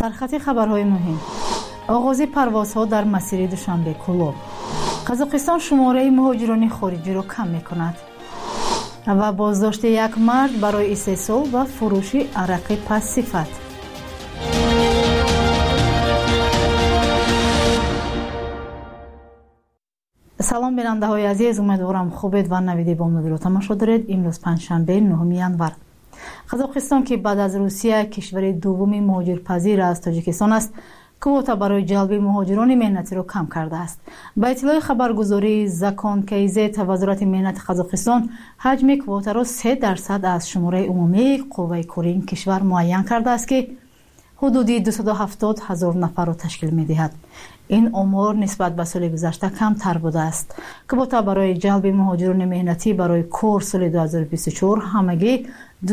سرخط خبرهای مهم: آغاز پروازها در مسیر دوشنبه کلوب. قزاقستان شماره مهاجران خارجی را کم می‌کند. و بازداشت یک مرد برای استحصال و فروش عرق پس صفت. سلام بیننده‌های عزیز، امیدوارم خوبید و نویدی با ما رو تماشا دارید. امروز پنجشنبه 9 ینور. قزاقستان که بعد از روسیه کشور دومی مهاجرپذیر از تاجیکستان است، کوتا برای جلب مهاجران مهنتی را کم کرده است. با اطلاع خبرگزاری زاکان کیزت وزارت مهنت قزاقستان حجم کوتا را 3% از شماره عمومی قوه کاری این کشور معین کرده است که حدودی 270,000 نفر را تشکیل می‌دهد. این آمار نسبت به سال گذشته کمتر بوده است. کوتا برای جلب مهاجران مهنتی برای کار سال 2024 همگی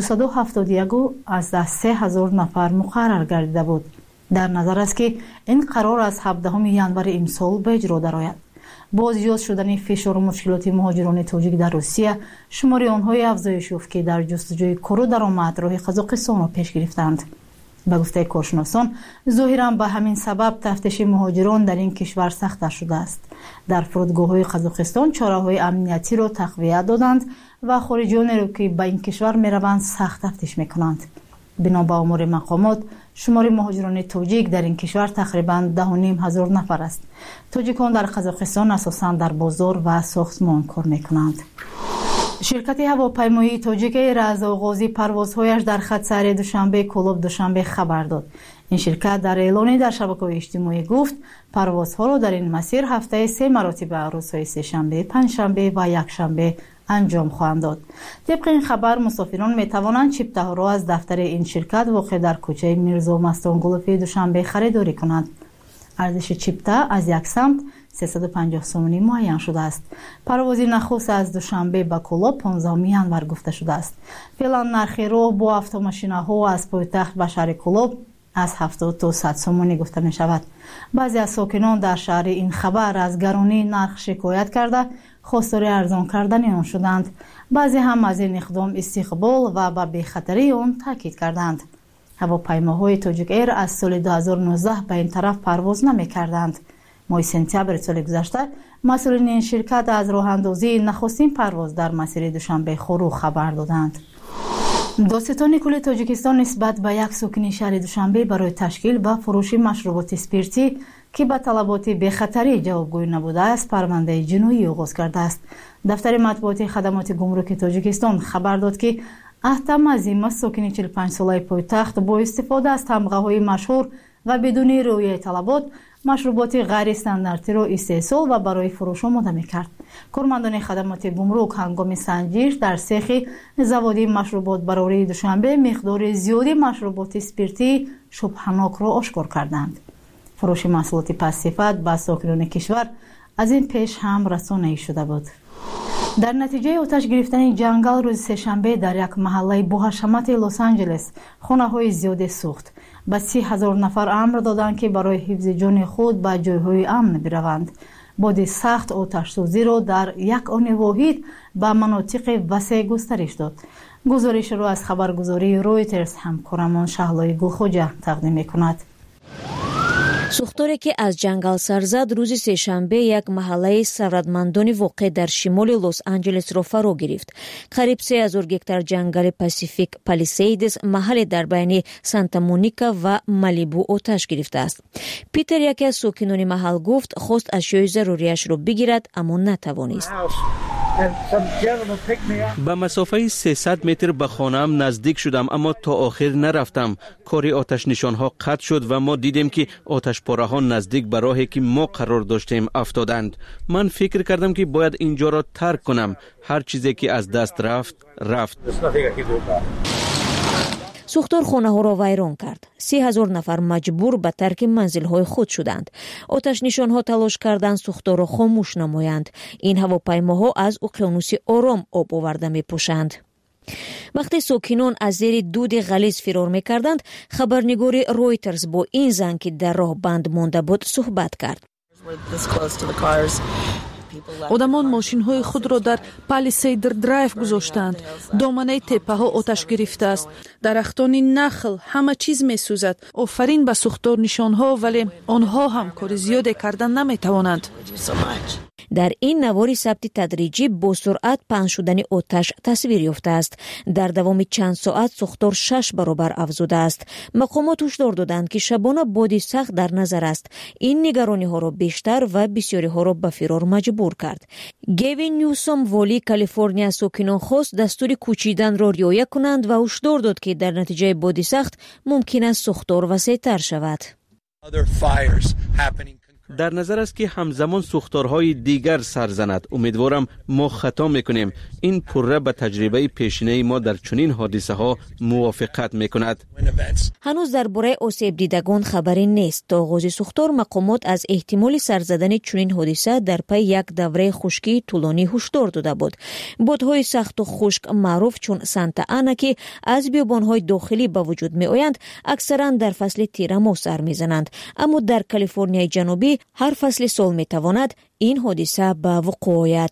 271,000 نفر مقرر گردیده بود. در نظر است که این قرار از 17 ینور امسال به اجرا درآید. با زیاد شدن فشار و مشکلات مهاجران تاجیک در روسیه، شمار آنها افزایش یافت که در جستجوی کار و درآمد راه قزاقستان را پیش گرفتند. به گفته کارشناسان، ظاهراً به همین سبب تفتیش مهاجران در این کشور سخت‌تر شده است. در فرودگاه‌های قزاقستان چاره‌های امنیتی را تقویت دادند و خارجیانی را که به این کشور می‌روند سخت تفتیش می‌کنند. بنا به آمار مقامات، شمار مهاجران تاجیک در این کشور تقریباً 10,500 نفر است. تاجیکان در قزاقستان اساساً در بازار و ساختمان کار می‌کنند. شرکت هواپیمایی تاجیک ایر از آغاز پروازهایش در خط سیر دوشنبه کلوب دوشنبه خبر داد. این شرکت در اعلانی در شبکه‌های اجتماعی گفت پروازها را در این مسیر هفته 3 مراتب روزهای سه‌شنبه، پنجشنبه و یکشنبه انجام خواهند داد. طبق این خبر مسافران می توانند چیپته‌ها را از دفتر این شرکت واقع در کوچه میرزا مستانگولوفی دوشنبه خریداری کنند. ارزش چیپته از یک سمت 350 سومانی معین شده است. پرواز نخست از دوشنبه به کلوب 15 ینور گفته شده است. فعلا نرخ راه با اتوماشین‌ها از پایتخت به شهر کلوب از 70 تا 100 سومانی گفته می شود. بعضی از ساکنان در شهر این خبر از گرانی نرخ شکایت کرده خواستار ارزان کردن آن شدند. بعضی هم از این اقدام استقبال و به بی‌خطری آن تاکید کردند. هواپیماهای تاجیک ایر از سال 2019 به این طرف پرواز نمی کردند. ماه سپتامبر سال گذشته مسئولین این شرکت از راه اندازی نخستین پرواز در مسیر دوشنبه خورو خبر دادند. دادستان کل تاجیکستان نسبت به یک ساکن شهر دوشنبه برای تشکیل و فروش مشروبات اسپریتی که به طلبات بی‌خطری جوابگوی نبوده است پرونده جنایی آغاز کرده است. دفتر مطبوعات خدمات گمرک تاجیکستان خبر داد که احتم عظیم ساکن 45 ساله پایتخت با استفاده از تمغه‌های مشهور و بدون رعایت طلبات مشروبات غیر استانداردی را استحصال و برای فروش آماده می‌کرد. کارمندان خدمات گمرک هنگام سنجش در سیخ زوادی مشروبات برای دوشنبه مقدار زیادی مشروبات اسپریتی شبهناک را آشکار کردند. فروش محصولات پس صفت به ساکنان کشور از این پیش هم رسانه‌ای شده بود. در نتیجه آتش گرفتن جنگل روز سه‌شنبه در یک محله باحشمت لس آنجلس خانه‌های زیادی سوخت. به 30,000 نفر امر دادند که برای حفظ جان خود به جایهای امن بروند. باد سخت آتش سوزی را در یک آن واحد به مناطق وسیع گسترش داد. گزارش را از خبرگزاری رویترز همکارمان شهلای گلخوجه تقدیم می‌کند. سوختاری که از جنگل سر زد روز سه‌شنبه یک محله ثروتمندان واقع در شمال لس آنجلس را فرا گرفت. قریب 3,000 گکتار جنگل پاسیفیک پالیسیدز محل در بین سانتا مونیکا و مالیبو آتش گرفته است. پیتر یکی از ساکنان محل گفت خواست اشیاء ضروریش را بگیرد اما نتوانست. به مسافه 300 متر به خانه‌ام نزدیک شدم اما تا آخر نرفتم. کاری آتش نشانها قطع شد و ما دیدیم که آتش پاره ها نزدیک به راهی که ما قرار داشتیم افتادند. من فکر کردم که باید اینجا را ترک کنم. هر چیزی که از دست رفت. سوختار خانه ها را ویران کرد. 30,000 نفر مجبور به ترک منزل های خود شدند. آتش نشان ها تلاش کردند سوختار را خاموش نمایند. این هواپیماها از اقیانوس آرام آب آورده می پوشند. وقتی ساکنان از زیر دود غلیظ فرار می کردند، خبرنگار رویترز با این زن که در راه بند مانده بود صحبت کرد. одамон мошинҳои худро дар Palisade Drive гузоштанд. доманаи теппаҳо оташ гирифтааст. дарахтони нахл, ҳама чиз месӯзад. офарин ба сӯхтор нишонҳо, вале онҳо ҳам кори зиёде кардан наметавонанд. дар ин навори сабти тадриҷӣ бо суръат паҳн шудани оташ тасвир ёфтааст. дар давоми чанд соат сӯхтор 6 баробар афзудааст. мақомот ҳушдор доданд ки шабона боди сахт дар назар аст. ин нигарониҳоро бештар ва бисёриҳоро ба фирор маҷбур кард. гевин ньюсом волии калифорния сокинон хост дастури кӯчиданро риоя кунанд ва ҳушдор дод ки дар натиҷаи боди сахт мумкин аст сӯхтор васеътар шавад. дар назар аст ки ҳамзамон сӯхторҳои дигар сар занад. умедворам мо хато мекунем. ин пурра ба таҷрибаи пешинаи мо дар чунин ҳодисаҳо мувофиқат мекунад. ҳанӯз дар бораи осебдидагон хабаре нест. то оғози сӯхтор мақомот аз эҳтимоли сарзадани чунин ҳодиса дар пайи як давраи хушкии тӯлонӣ ҳушдор дода буд. бодҳои сахту хушк маъруф чун Санта Ана ки аз биёбонҳои дохилӣ ба вуҷуд меоянд, аксаран дар фасли тирамоҳ сар мезананд. аммо дар Калифорнияи ҷанубӣ ҳар фасли сол метавонад ин ҳодиса ба вуқӯъ ояд.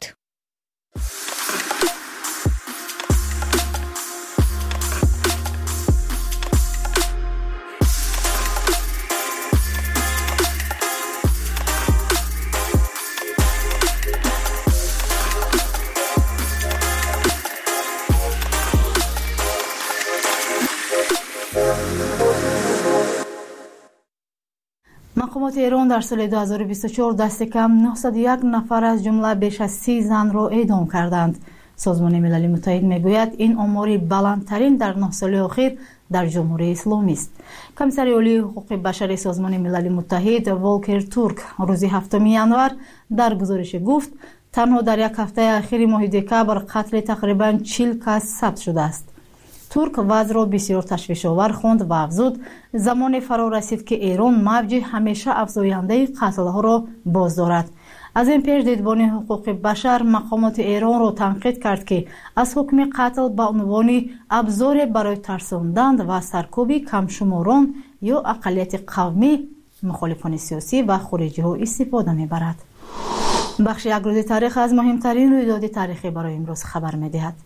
мақомоти эрон дар соли 2024 дасти кам 901 нафар аз ҷумла беш аз 30 занро эъдом карданд. созмони милали муттаҳид мегӯяд ин омори баландтарин дар 9 соли охир дар ҷумҳурии исломӣ аст. комиссари олии ҳуқуқи башари созмони милали муттаҳид Волкер Турк рӯзи 7 январ дар гузорише гуфт, танҳо дар як ҳафтаи ахири моҳи декабр қатли тақрибан 40 кас сабт шудааст. турк вазъро бисёр ташвишовар хонд ва афзуд, замоне фаро расид ки Эрон мавҷи ҳамеша афзояндаи қатлҳоро боз дорад. аз ин пеш дидбони ҳуқуқи башар мақомоти Эронро танқид кард ки аз ҳукми қатл ба унвони абзоре барои тарсондан ва саркоби камшуморон ё ақаллияти қавмӣ, мухолифони сиёсӣ ва хориҷиҳо истифода мебарад. бахши як рӯзи таърих аз муҳимтарин рӯйдоди таърихӣ барои имрӯз хабар медиҳад.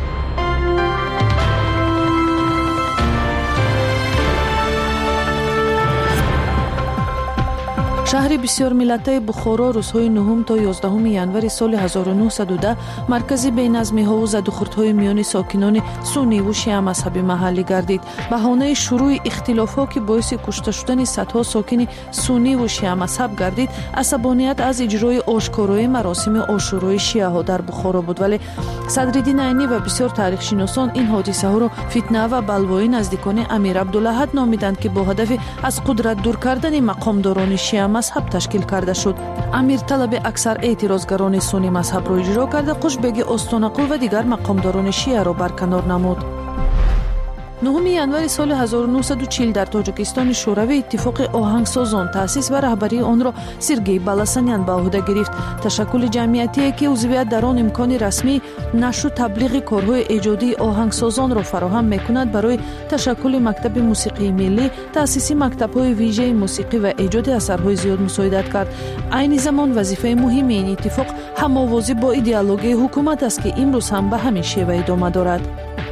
шаҳри бисёрмиллатаи Бухоро рӯзҳои 9 то 11 январи соли 1910 маркази бейназмиҳову задухурдҳои миёни сокинони сунниву шиа мазҳаби маҳаллӣ гардид. баҳонаи шурӯи ихтилофҳо ки боиси кушта шудани садҳо сокини сунниву шиа мазҳаб гардид, асабоният аз иҷрои ошкорои маросими ошурои шиаҳо дар Бухоро буд, вале Садриддин Айнӣ ва бисёр таърихшиносон ин ҳодисаҳоро фитна ва балвои наздикони Амир Абдулаҳад номиданд, ки бо ҳадафи аз қудрат дур кардани мақомдорони шиа мазҳаб ташкил карда шуд. амир талаби аксар эътирозгарони сунни мазҳабро иҷро карда, Қушбеги Остонақул ва дигар мақомдорони шиаро барканор намуд. 9 январи соли 1940 дар Тоҷикистони Шӯравӣ иттифоқи оҳангсозон таъсис ва раҳбарии онро Сергей Баласанян ба уҳда гирифт. ташаккули ҷамъиятие ки узвият дар он имкони расмӣ нашу таблиғи корҳои эҷодии оҳангсозонро фароҳам мекунад, барои ташаккули мактаби мусиқии миллӣ, таъсиси мактабҳои вижаи мусиқӣ ва эҷоди асарҳои зиёд мусоидат кард. айни замон вазифаи муҳими ин иттифоқ ҳамовозӣ бо идеологияи ҳукумат аст, ки имрӯз ҳам ба ҳамин шева идома дорад.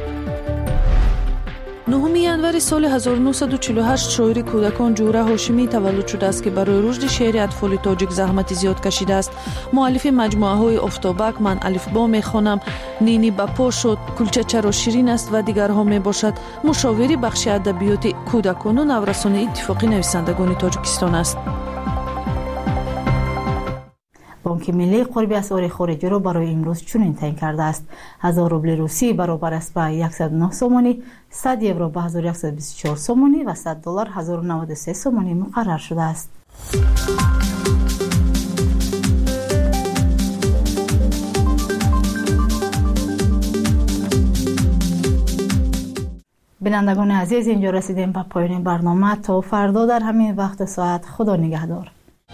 9 январи соли 1948 шоири кӯдакон Ҷӯра Ҳошимӣ таваллуд шудааст, ки барои рушди шеъри атфоли тоҷик заҳмати зиёд кашидааст. муаллифи маҷмуаҳои Офтобак, Ман алифбо мехонам, Нини ба по шуд, Кулчачаро ширин аст ва дигарҳо мебошад. мушовири бахши адабиёти кӯдакону наврасони иттифоқи нависандагони Тоҷикистон аст. бонки миллӣ қурби асъори хориҷиро барои имрӯз чунин таъин кардааст. 1000 рубли русӣ баробар аст ба 109 сомонӣ, 100 евро ба 1124 сомонӣ ва 100 доллар 1093 сомонӣ муқаррар шудааст. бинандагони азиз, инҷо расидем ба поёни барнома. то фардо дар ҳамин вақту соат худо нигаҳдор.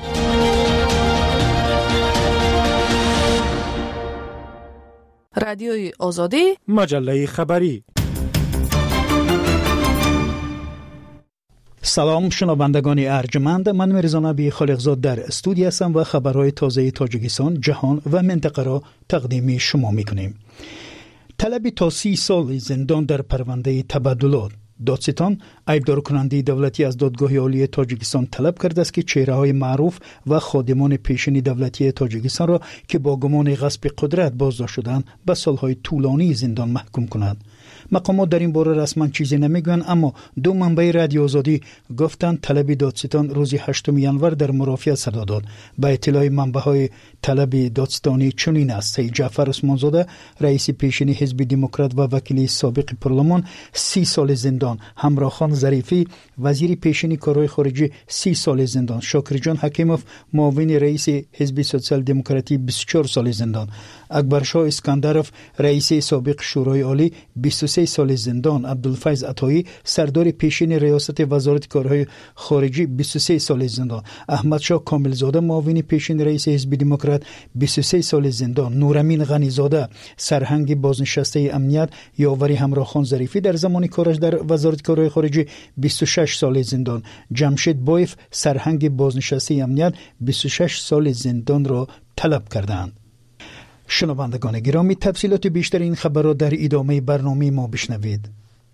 радиои озодӣ, маҷаллаи хабарӣ. سلام شنوندگان ارجمند، من میرزا نبی خالقزاد در استودیو هستم و خبرهای تازه تاجیکستان، جهان و منطقه را تقدیم شما میکنیم. طلب تا 30 سال زندان در پرونده تبادلات. دادستان عیبدار کننده دولتی از دادگاه عالی تاجیکستان طلب کرده است که چهره‌های معروف و خادمان پیشین دولتی تاجیکستان را که با گمان غصب قدرت بازداشت شدند به سالهای طولانی زندان محکوم کند. مقامات در این باره رسما چیزی نمیگویند، اما دو منبع رادیو آزادی گفتند طلب دادستان روز 8 ژانویه در مرافعه صدا داد. به اطلاع منبع‌های طلب دادستانی چنین است: سید جعفر عثمانزاده رئیس پیشین حزب دموکرات و وکیل سابق پارلمان 30 سال زندان، همراه خان ظریفی وزیر پیشین کارهای خارجی 30 سال زندان، شاکر جان حکیموف معاون رئیس حزب سوسیال دموکراتی 24 سال زندان، اکبرشاه اسکندرف رئیس سابق شورای عالی 23 سال زندان، عبدالفیض عطایی سردار پیشین ریاست وزارت کارهای خارجی 23 سال زندان، احمدشاه کاملزاده معاون پیشین رئیس حزب دموکرات 23 سال زندان، نورامین غنیزاده سرهنگ بازنشسته امنیت یاوری همراه خان ظریفی در زمان کارش در وزارت کارهای خارجی 26 سال زندان، جمشید بایف سرهنگ بازنشسته امنیت 26 سال زندان را طلب کردند. شنوندگان گرامی، تفصیلات بیشتر این خبر را در ادامه برنامه ما بشنوید.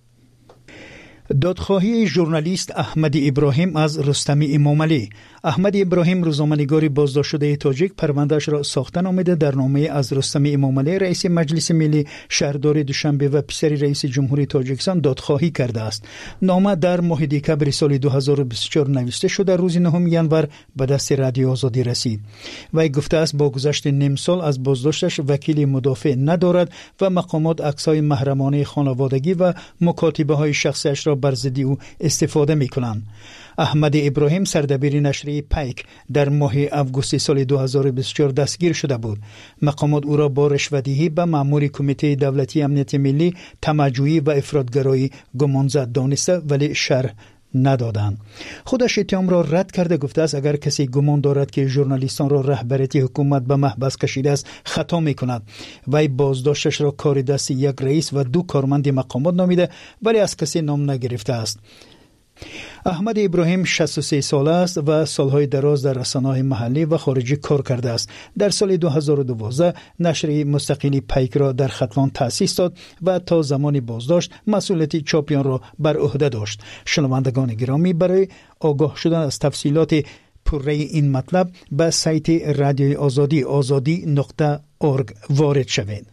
دادخواهی ژورنالیست احمد ابراهیم از رستم امامعلی. احمد ابراهیم روزنامه‌نگار بازداشت شده تاجیک پرونده‌اش را ساختن آمده در نامه از رستم امامعلی رئیس مجلس ملی شهردار دوشنبه و پسر رئیس جمهوری تاجیکستان دادخواهی کرده است. نامه در ماه دکبر سال 2024 نوشته شده روز 9 ژانویه به دست رادیو آزادی رسید. وی گفته است با گذشت نیم سال از بازداشتش وکیل مدافع ندارد و مقامات عکس‌های محرمانه خانوادگی و مکاتبه‌های شخصیش را بر ضد او استفاده می‌کنند. احمد ابراهیم سردبیر نشریه پیک در ماه آگوست سال 2024 دستگیر شده بود. مقامات او را با رشوه‌دهی به مأمور کمیته دولتی امنیت ملی، طمع‌جویی و افراط‌گرایی گمانزد دانسته ولی شرح ندادند. خودش اتهام را رد کرده گفته است اگر کسی گمان دارد که ژورنالیستان را رهبریت حکومت به محبس کشیده است خطا می‌کند. وی بازداشتش را کار دست یک رئیس و 2 کارمند مقامات نامیده ولی از کسی نام نگرفته است. احمد ابراهیم 63 ساله است و سالهای دراز در رسانه‌های محلی و خارجی کار کرده است. در سال 2012 نشریه مستقلی پیک را در ختلان تأسیس داد و تا زمان بازداشت مسئولیت چاپیان را بر عهده داشت. شنوندگان گرامی، برای آگاه شدن از تفصیلات پررأی این مطلب به سایت رادیو آزادی azadi.org وارد شوید.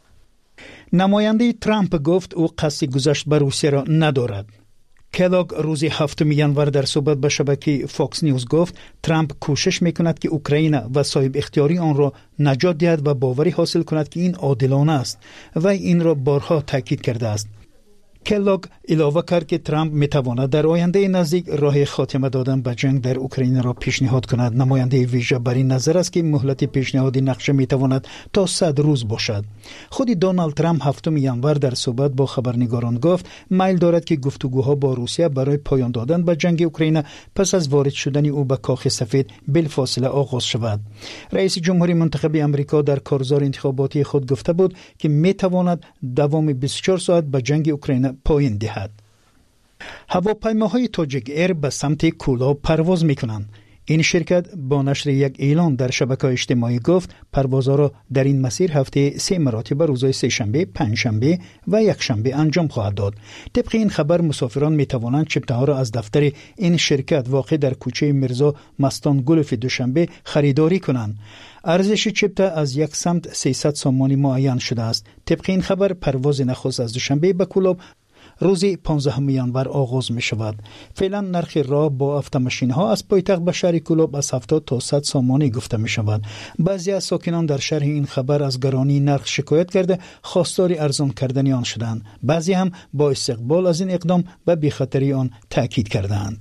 نماینده ترامپ گفت او قصد گذشت به روسیه را ندارد. کلاگ روز 7 ژانویه در صحبت به شبکه فاکس نیوز گفت ترامپ کوشش میکند که اوکراین و صاحب اختیاری آن را نجات دهد و باوری حاصل کند که این عادلانه است و این را بارها تاکید کرده است. کلاگ علاوه کرد که ترامپ میتواند در آینده نزدیک راه خاتمه دادن به جنگ در اوکراین را پیشنهاد کند. نماینده ویژه بر این نظر است که مهلت پیشنهادی نقشه میتواند تا 100 روز باشد. خود دونالد ترامپ 7 ژانویه در صحبت با خبرنگاران گفت میل دارد که گفتگوها با روسیه برای پایان دادن به جنگ اوکراین پس از وارد شدن او به کاخ سفید بلافاصله آغاز شود. رئیس جمهوری منتخب آمریکا در کارزار انتخاباتی خود گفته بود که میتواند دوام 24 ساعت به جنگ اوکراین پایان دهد. هواپیماهای تاجیک ایر به سمت کولاب پرواز میکنند. این شرکت با نشر یک اعلان در شبکه‌های اجتماعی گفت پروازها را در این مسیر هفته 3 مراتب روزهای سه‌شنبه، پنجشنبه و یکشنبه انجام خواهد داد. طبق این خبر مسافران می توانند چپته‌ها را از دفتر این شرکت واقع در کوچه میرزا مستان گلف دوشنبه خریداری کنند. ارزش چپته از یک سمت 300 سومانی معین شده است. طبق این خبر پرواز نخست از دوشنبه به کولاب روز 15 ژانویه آغاز می شود. فعلا نرخ راه با اتومبیل ها از پایتخت به شهر کولاب از 70 تا 100 سومانی گفته می شود. بعضی از ساکنان در شرح این خبر از گرانی نرخ شکایت کرده خواستار ارزان کردن آن شدند. بعضی هم با استقبال از این اقدام به بی‌خطری آن تاکید کردند.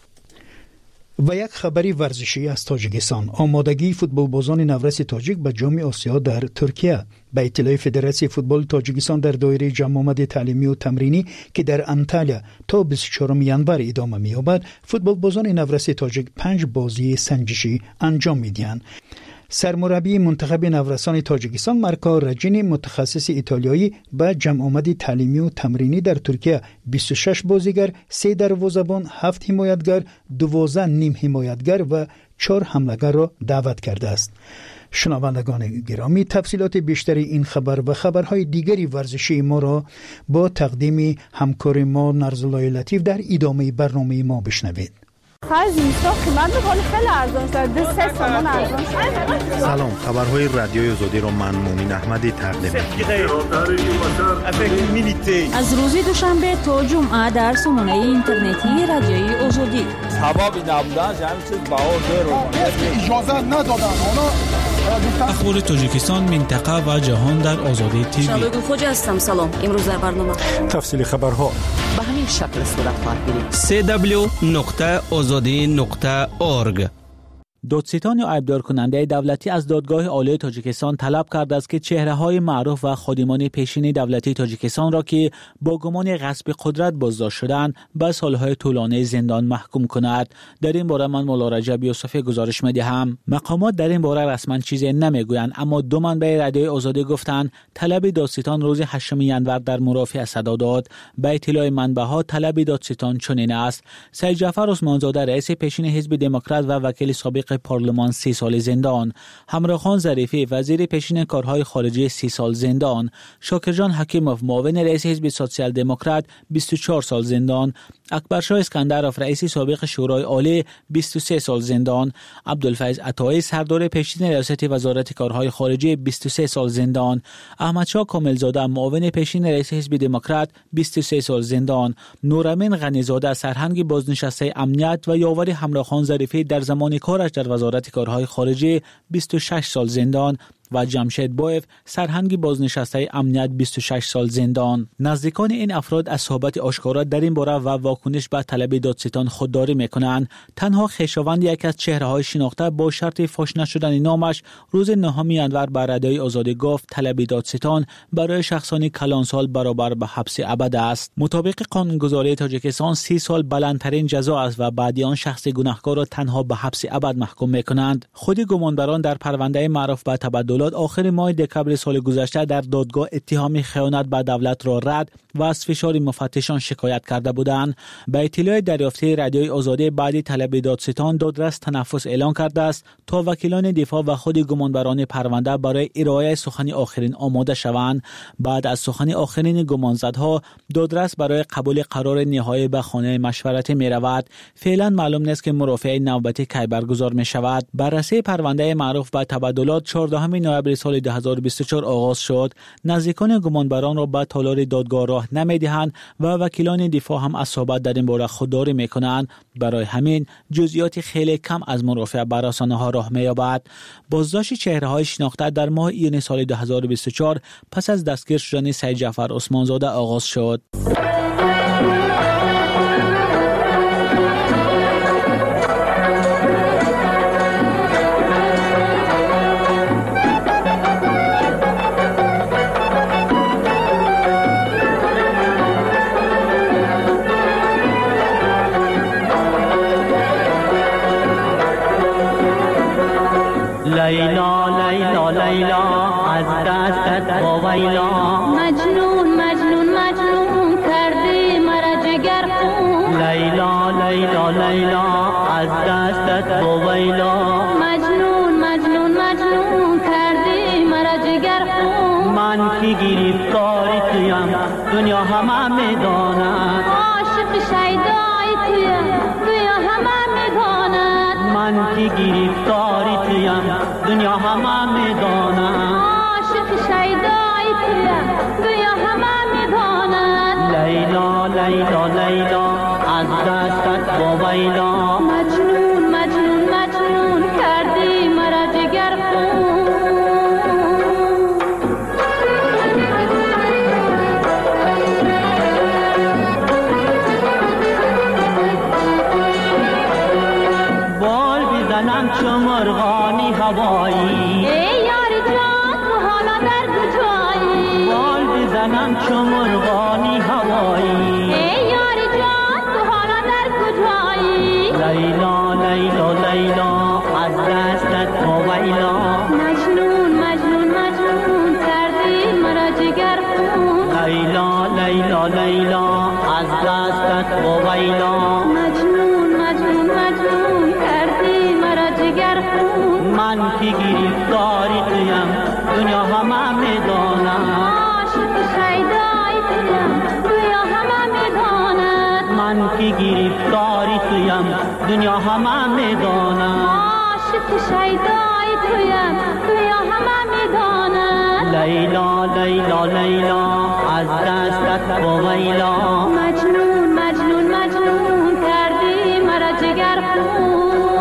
و یک خبری ورزشی از تاجیکستان. آمادگی فوتبالبازان نورس تاجیک به جام آسیا در ترکیه. به اطلاع فدراسیون فوتبال تاجیکستان در دایره جمع آمد تعلیمی و تمرینی که در انطالیا تا 24 ژانویه ادامه می‌یابد، فوتبالبازان نورس تاجیک 5 بازی سنجشی انجام می‌دهند. سرمربی منتخب نورسان تاجیکستان مارکا رجینی متخصص ایتالیایی به جمع آمد تعلیمی و تمرینی در ترکیه 26 بازیگر، 3 دروازه‌بان، 7 حمایتگر، 12 نیم حمایتگر و 4 حمله‌گر را دعوت کرده است. شنوندگان گرامی، تفصیلات بیشتری این خبر و خبرهای دیگری ورزشی ما را با تقدیم همکار ما نرزالله لطیف در ادامه برنامه ما بشنوید. سلام، خبرهای رادیوی آزادی را من مومن احمدی تقدیم می‌کنم. از روز دوشنبه تا جمعه در سامانه اینترنتی رادیوی آزادی. سبب نبودن همین چیز باور اجازه ندادن. اخبار تاجیکستان، منطقه و جهان در آزادی تیوی. شبگون خوجا هستم. سلام. امروز در برنامه تفصیل خبرها به همین شکل صورت خواهد گرفت. www.azadi.org. دادستان عیبدار کننده دولتی از دادگاه عالی تاجیکستان طلب کرده است که چهره‌های معروف و خادمان پیشین دولتی تاجیکستان را که با گمان غصب قدرت بازداشت شدند به سالهای طولانی زندان محکوم کند. در این باره من مولا رجب یوسفی گزارش می‌دهم. مقامات در این باره رسما چیزی نمیگویند، اما دو منبع رادیوی آزادی گفتند طلب دادستان روز 8 ژانویه در مرافعه صدا داد. به اطلاع منبع‌ها طلب دادستان چنین است: سید جعفر عثمانزاده رئیس پیشین حزب دموکرات و وکیل سابق پارلمان 30 سال زندان، همراخان ظریفی وزیر پیشین کارهای خارجی 30 سال زندان، شاکرجان حکیموف معاون رئیس حزب سوسیال دموکرات 24 سال زندان، اکبرشاه اسکندرов رئیس سابق شورای عالی 23 سال زندان، عبدالفیض عطایی سردار پیشین ریاست وزارت کارهای خارجی 23 سال زندان، احمدشاه کاملزاده معاون پیشین رئیس حزب دموکرات 23 سال زندان، نورامین غنیزاده سرهنگ بازنشسته امنیت و یاور همراخان ظریفی در زمان کارش در وزارت کارهای خارجی 26 سال زندان و جمشید بایف سرهنگ بازنشسته امنیت 26 سال زندان. نزدیکان این افراد از صحبت آشکارا در این باره و واکنش به طلب دادستان خودداری میکنند. تنها خویشاوند یک از چهره‌های شناخته با شرط فاش نشدن نامش روز 9 ژانویه بر رادیوی آزادی گفت طلب دادستان برای شخصانی کلانسال برابر به حبس ابد است. مطابق قانونگذاری تاجیکستان 30 سال بلندترین جزا است و بعد آن شخص گناهکار را تنها به حبس ابد محکوم میکنند. خود گمانبران در پرونده معروف به تبدلات آخر ماه دکبر سال گذشته در دادگاه اتهام خیانت به دولت را رد و از فشار مفتشان شکایت کرده بودند. به اطلاع دریافتی رادیوی آزادی بعد طلب دادستان دادرس تنفس اعلان کرده است تا وکیلان دفاع و خود گمانبران پرونده برای ارائه سخن آخرین آماده شوند. بعد از سخن آخرین گمانزدها دادرس برای قبول قرار نهایی به خانه مشورت می رود. فعلا معلوم نیست که مرافعه نوبتی کی برگزار می شود. بررسی پرونده معروف به تبدلات 14 نوامبر سال 2024 آغاز شد. نزدیکان گمانبران را به تالار دادگاه راه نمیدهند و وکیلان دفاع هم از صحبت در این باره خودداری میکنند. برای همین جزئیات خیلی کم از مرافعه بر رسانه‌ها راه مییابد. بازداشت چهره‌های شناخته در ماه ایون سال 2024 پس از دستگیر شدن سید جعفر عثمانزاده آغاز شد. لیلا لیلا لیلا از دستت با ویلا مجنون مجنون مجنون کردی مرا جگر خون لیلا لیلا لیلا از دستت با ویلا مجنون مجنون مجنون کردی مرا جگر خون من کی گرفتار تویم دنیا همه میداند عاشق شیدای تویم دنیا همه میداند من کی گرفتار تویم دنیا همه میداند عاشق شیدای تویم دنیا همه میداند لیلا لیلا لیلا از دستت با ویلا مجنون مجنون مجنون کردی مرا جگر خون بال بزنم چو مرغانی هوایی ای یار جان تو حالا در کجایی بال بزنم چو مرغانی هوایی ای یار جان تو حالا در کجایی لیلا لیلا لیلا از دستت با ویلا لیلا لیلا از دستت و ویلا مجنون مجنون مجنون کردی مرا جگر خون من که گرفتاری تویم دنیا همه میداند عاشق شیدای تویم دنیا همه میداند من که گرفتاری تویم دنیا همه میداند عاشق شیدای تویم دنیا همه میداند لیلا لیلا لیلا از دستت و ویلا مجنون مجنون مجنون کردی مرا جگر خون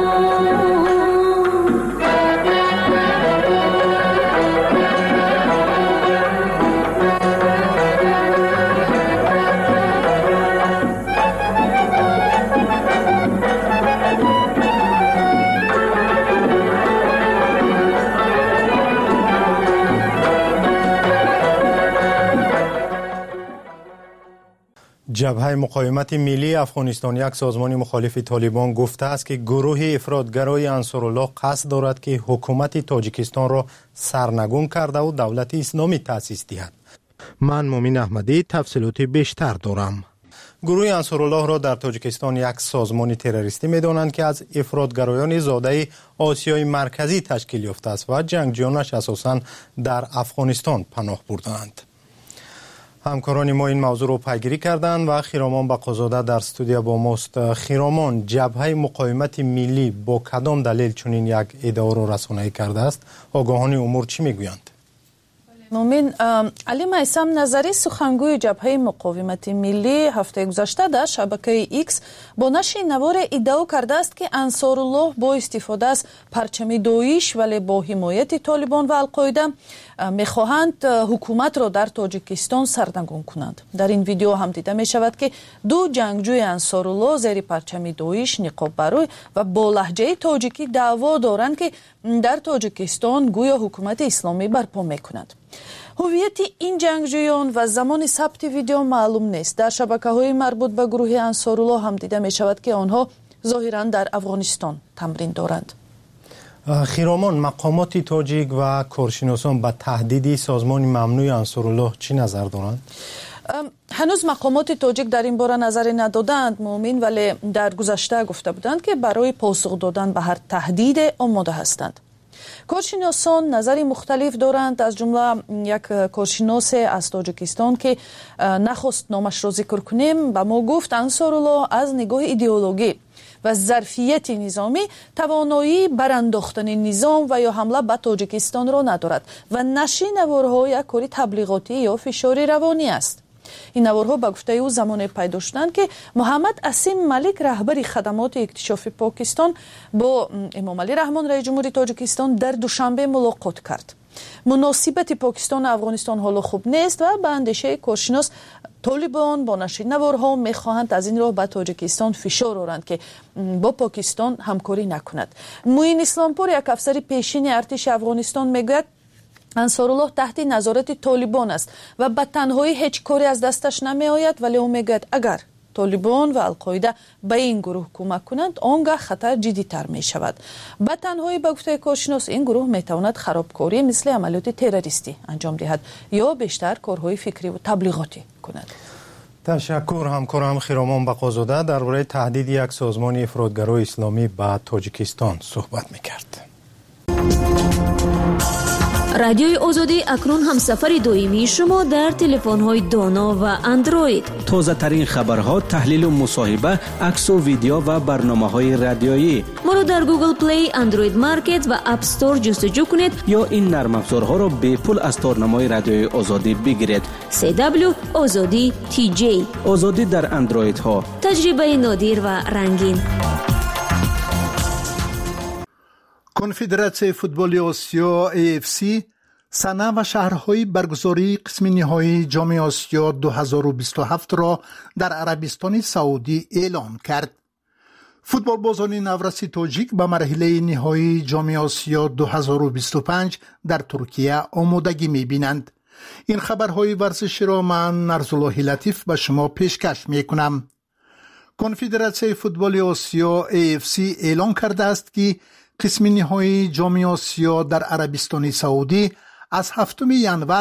جبهه مقاومت ملی افغانستان یک سازمان مخالف طالبان گفته است که گروه افراطگرای انصارالله قصد دارد که حکومت تاجیکستان را سرنگون کرده و دولت اسلامی تأسیس دهد. من مومن احمدی تفصیلات بیشتر دارم. گروه انصارالله را در تاجیکستان یک سازمان تروریستی می‌دانند که از افراطگرایان زاده آسیای مرکزی تشکیل یافته است و جنگجویانش اساساً در افغانستان پناه بردند. همکاران ما این موضوع رو پیگیری کردند و خیرامان بقازاده در استودیو با ماست. خیرامان، جبهه مقاومت ملی با کدام دلیل چنین یک ادعا را رسانه‌ای کرده است؟ آگاهان امور چی میگویند؟ مومن، علی میثم نظری سخنگوی جبهه مقاومت ملی هفته گذشته در شبکه ایکس با نشر نوار ادعا کرده است که انصارالله با استفاده از پرچم داعش ولی با حمایت طالبان و القاعده میخواهند حکومت را در تاجیکستان سرنگون کنند. در این ویدیو هم دیده می شود که دو جنگجوی انصارالله زیر پرچم داعش نقاب بروی و با لهجه تاجیکی دعوا دارند که در تاجیکستان گویا حکومت اسلامی برپا میکند. هویت این جنگجویان و زمان ثبت ویدیو معلوم نیست. در شبکه‌های مربوط به گروه انصارالله هم دیده می شود که آنها ظاهراً در افغانستان تمرین دارند. خیرامان، مقامات تاجیک و کارشناسان به تهدید سازمان ممنوع انصارالله چی نظر دارند؟ هنوز مقامات تاجیک در این باره نظری ندادند مومن، ولی در گذشته گفته بودند که برای پاسخ دادن به هر تهدید آماده هستند. کارشناسان نظری مختلف دارند، از جمله یک کارشناس از تاجیکستان که نخواست نامش را ذکر کنیم به ما گفت انصارالله از نگاه ایدئولوژی و ظرفیت نظامی توانایی برانداختن نظام و یا حمله به تاجیکستان را ندارد و نشر نوارها یک کاری تبلیغاتی یا فشاری روانی است. این نوارها به گفته او زمان پیدا شدند که محمد اسیم ملک رهبر خدمات اکتشافی پاکستان با امام علی رحمان رئیس جمهوری تاجیکستان در دوشنبه ملاقات کرد. مناسبت پاکستان و افغانستان حالا خوب نیست و به اندیشه کارشناس طالبان با نشر نوارها میخواهند از این راه به تاجیکستان فشار آورند که با پاکستان همکاری نکند. معین اسلامپور، یک افسر پیشین ارتش افغانستان، میگوید انصارالله تحت نظارت طالبان است و به تنهایی هیچ کاری از دستش نمی آید، ولی او میگوید اگر طالبان و القاعده به این گروه کمک کنند آنگاه خطر جدی‌تر می شود. به تنهایی به گفته کارشناس این گروه می تواند خرابکاری مثل عملیات تروریستی انجام دهد یا بیشتر کارهای فکری و تبلیغاتی کند. تشکر. همکارم خیرامان بقازاده درباره تهدید یک سازمان افراطگرای اسلامی به تاجیکستان صحبت می‌کرد. رادیوی آزادی اکنون هم سفر دائمی شما در تلفن‌های دانا و اندروید. تازه ترین خبرها، تحلیل و مصاحبه، عکس و ویدیو و برنامه‌های رادیویی. ما رو در گوگل پلی، اندروید مارکت و اپ استور جستجو کنید یا این نرم افزارها را به پول از تارنمای رادیوی آزادی بگیرید. CW آزادی TJ. آزادی در اندروید ها. تجربه نادر و رنگین. کنفدراسیون فوتبال آسیا AFC سنه و شهرهای برگزاری قسم نهایی جام آسیا 2027 را در عربستان سعودی اعلام کرد. فوتبال بازان نورس تاجیک به مرحله نهایی جام آسیا 2025 در ترکیه آمادگی می‌بینند. این خبرهای ورزشی را من نرزالله لطیف به شما پیشکش می‌کنم. کنفدراسیون فوتبال آسیا AFC اعلام کرده است که قسم نهایی جام آسیا در عربستان سعودی از 7 ینور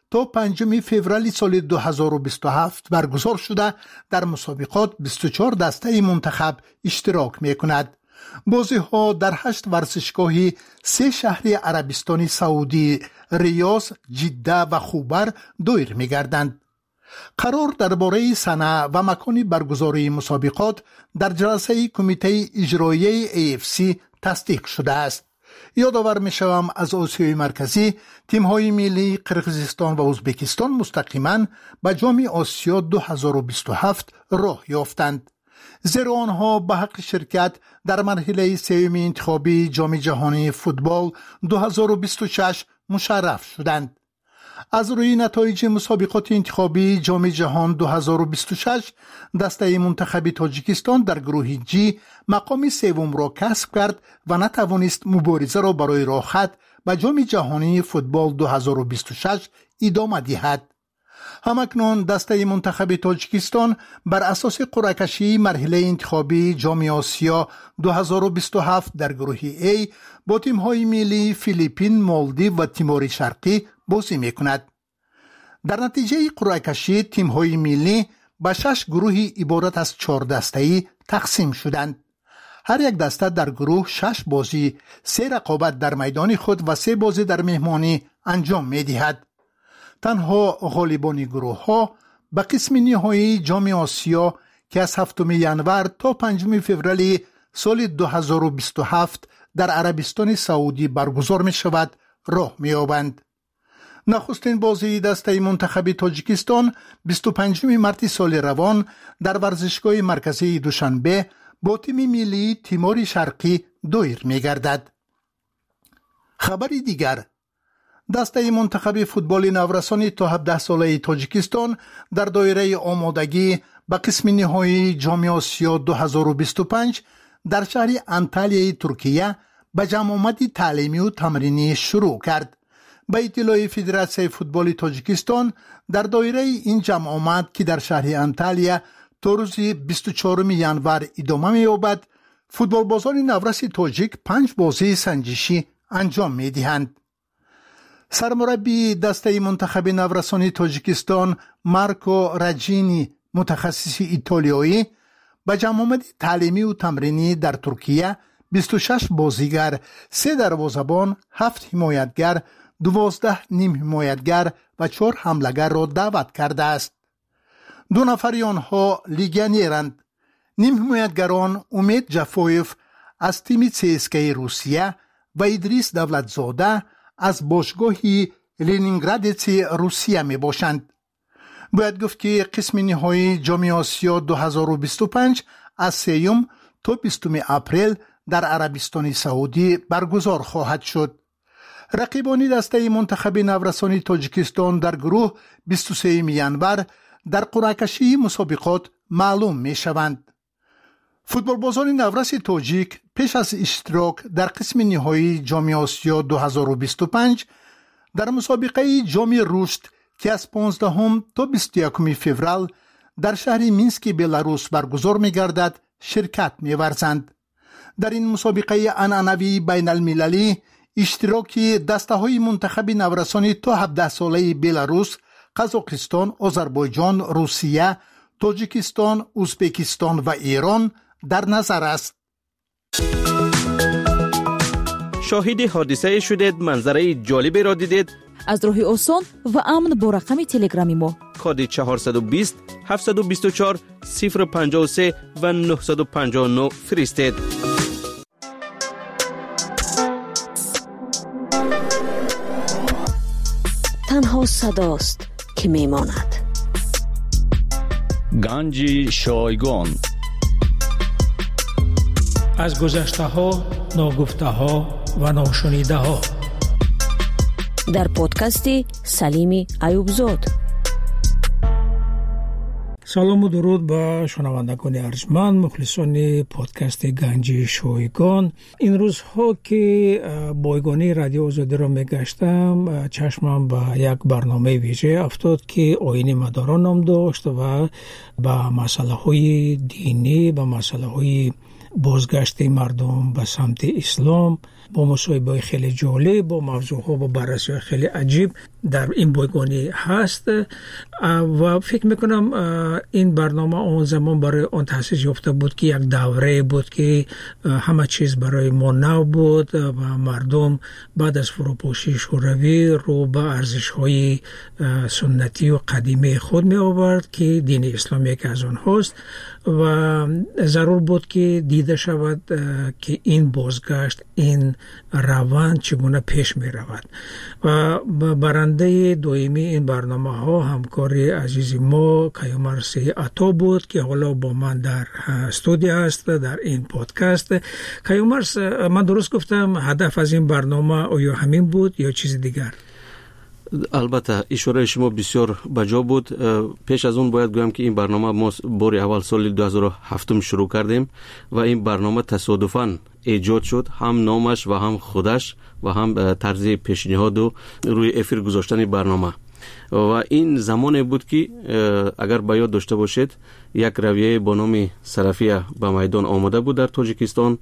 تا 5 فوریه سال 2027 برگزار شده در مسابقات 24 دسته منتخب اشتراک می‌کند. بازی‌ها در 8 ورزشگاهی 3 شهر عربستان سعودی ریاض، جده و خوبر دایر می‌گردند. قرار درباره سنه و مکان برگزاری مسابقات در جلسه کمیته اجرایی AFC تصدیق شده است. یادآور می‌شوم از آسیای مرکزی تیم‌های ملی قرقیزستان و ازبکستان مستقیما به جام آسیا 2027 راه یافتند. زیرا آنها به حق شرکت در مرحله سوم انتخابی جام جهانی فوتبال 2026 مشرف شدند. از روی نتایج مسابقات انتخابی جام جهان 2026 دسته منتخب تاجیکستان در گروه جی مقام سوم را کسب کرد و نتوانست مبارزه را برای راحت به جام جهانی فوتبال 2026 ادامه دهد. همکنون دسته منتخب تاجیکستان بر اساس قرعه کشی مرحله انتخابی جام آسیا 2027 در گروه A با تیم‌های ملی فیلیپین، مالدیو و تیمور شرقی بازی می‌کند. در نتیجه قرعه کشی تیم‌های ملی به 6 گروه عبارت از 4 دسته‌ای تقسیم شدند. هر یک دسته در گروه 6 بازی، 3 رقابت در میدان خود و 3 بازی در مهمانی انجام می‌دهد. تنها غالبان گروه‌ها به قسم نهایی جام آسیا که از 7 ژانویه تا 5 فوریه سال 2027 در عربستان سعودی برگزار می‌شود راه می‌یابند. نخستین بازی دسته منتخب تاجیکستان 25 مارس سال روان در ورزشگاه مرکزی دوشنبه با تیم ملی تیمور شرقی دایر می‌گردد. خبری دیگر، دسته منتخب فوتبال نورسانی تا 17 ساله تاجیکستان در دایره آمادگی به قسم نهایی جام آسیا 2025 در شهر انتالیای ترکیه به جمع آمد تعلیمی و تمرینی شروع کرد. به اطلاع فدراسیون فوتبال تاجیکستان در دایره این جمع آمد که در شهر انتالیا تا روز 24 ژانویه ادامه می‌یابد، فوتبال بازان نورس تاجیک 5 بازی سنجشی انجام می‌دهند. سرمربی دسته منتخب نورسانی تاجیکستان مارکو راجینی متخصص ایتالیایی به جمع آمد تعلیمی و تمرینی در ترکیه 26 بازیگر، 3 دروازه‌بان، 7 حمایتگر، 12 نیم حمایتگر و 4 حمله‌گر را دعوت کرده است. 2 نفر آنها لیگیونرند. نیم حمایتگران امید جفایف از تیم CSKA روسیه و ادریس دولتزاده از باشگاه لنینگرادتس روسیه می باشند. باید گفت که قسم نهایی جام آسیا 2025 از 3 تا 20 اپریل در عربستان سعودی برگزار خواهد شد. رقیبان دسته منتخب نورسانی تاجیکستان در گروه 23 ژانویه در قرعه کشی مسابقات معلوم می شوند. فوتبال بازان نورس تاجیک پیش از اشتراک در قسم نهایی جام آسیا 2025 در مسابقه جام رشد که از 15 تا 21 فوریه در شهر مینسک بلاروس برگزار می گردد شرکت می ورزند. در این مسابقه عنعنوی بین المللی اشتراک دسته های منتخب نورسانی تا 17 ساله بلاروس، قزاقستان، آذربایجان، روسیه، تاجیکستان، ازبکستان و ایران در نظر است. شاهد حادثه شدید، منظره جالبی را دیدید؟ از راه آسان و امن با رقم تلگرامی ما کد 420 724 053 و 959 فرستید. تنها صداست که میماند. گنج شایگان. از گذشته ها، ناگفته ها و ناشنیده ها در پادکستی سلیمی ایوبزاد. سلام و درود به شنوندگان ارجمند، مخلصان پادکست گنج شایگان. این روزها که بایگانی رادیو آزادی را میگشتم، چشمم به یک برنامه ویژه افتاد که آیین مداران نام داشت و به مسئله های دینی، به مسئله های بازگشت مردم به سمت اسلام با مصاحبه‌های خیلی جالب با موضوعها با بررسی خیلی عجیب در این بایگانی هست و فکر میکنم این برنامه اون زمان برای آن تأسیس یافته بود که یک دوره بود که همه چیز برای ما نو بود و مردم بعد از فروپاشی شوروی رو به ارزش‌های سنتی و قدیمی خود می آورد که دین اسلام یک از آنهاست و ضرور بود که دیده شود که این بازگشت این روند چگونه پیش می رود و برنده دویمی این برنامه ها همکاری عزیز ما کیومرث عطا بود که حالا با من در استودیو است در این پادکست. کیومرث، من درست گفتم هدف از این برنامه آیا همین بود یا چیز دیگر؟ البته اشاره شما بسیار بجا بود. پیش از اون باید گویم که این برنامه ما بار اول سال 2007 شروع کردیم و این برنامه تصادفاً ایجاد شد، هم نامش و هم خودش و هم طرز پیشنهاد و روی افیر گذاشتن برنامه. و این زمانی بود که اگر به یاد داشته باشید یک رویه با نام سلفیه به میدان آمده بود در تاجیکستان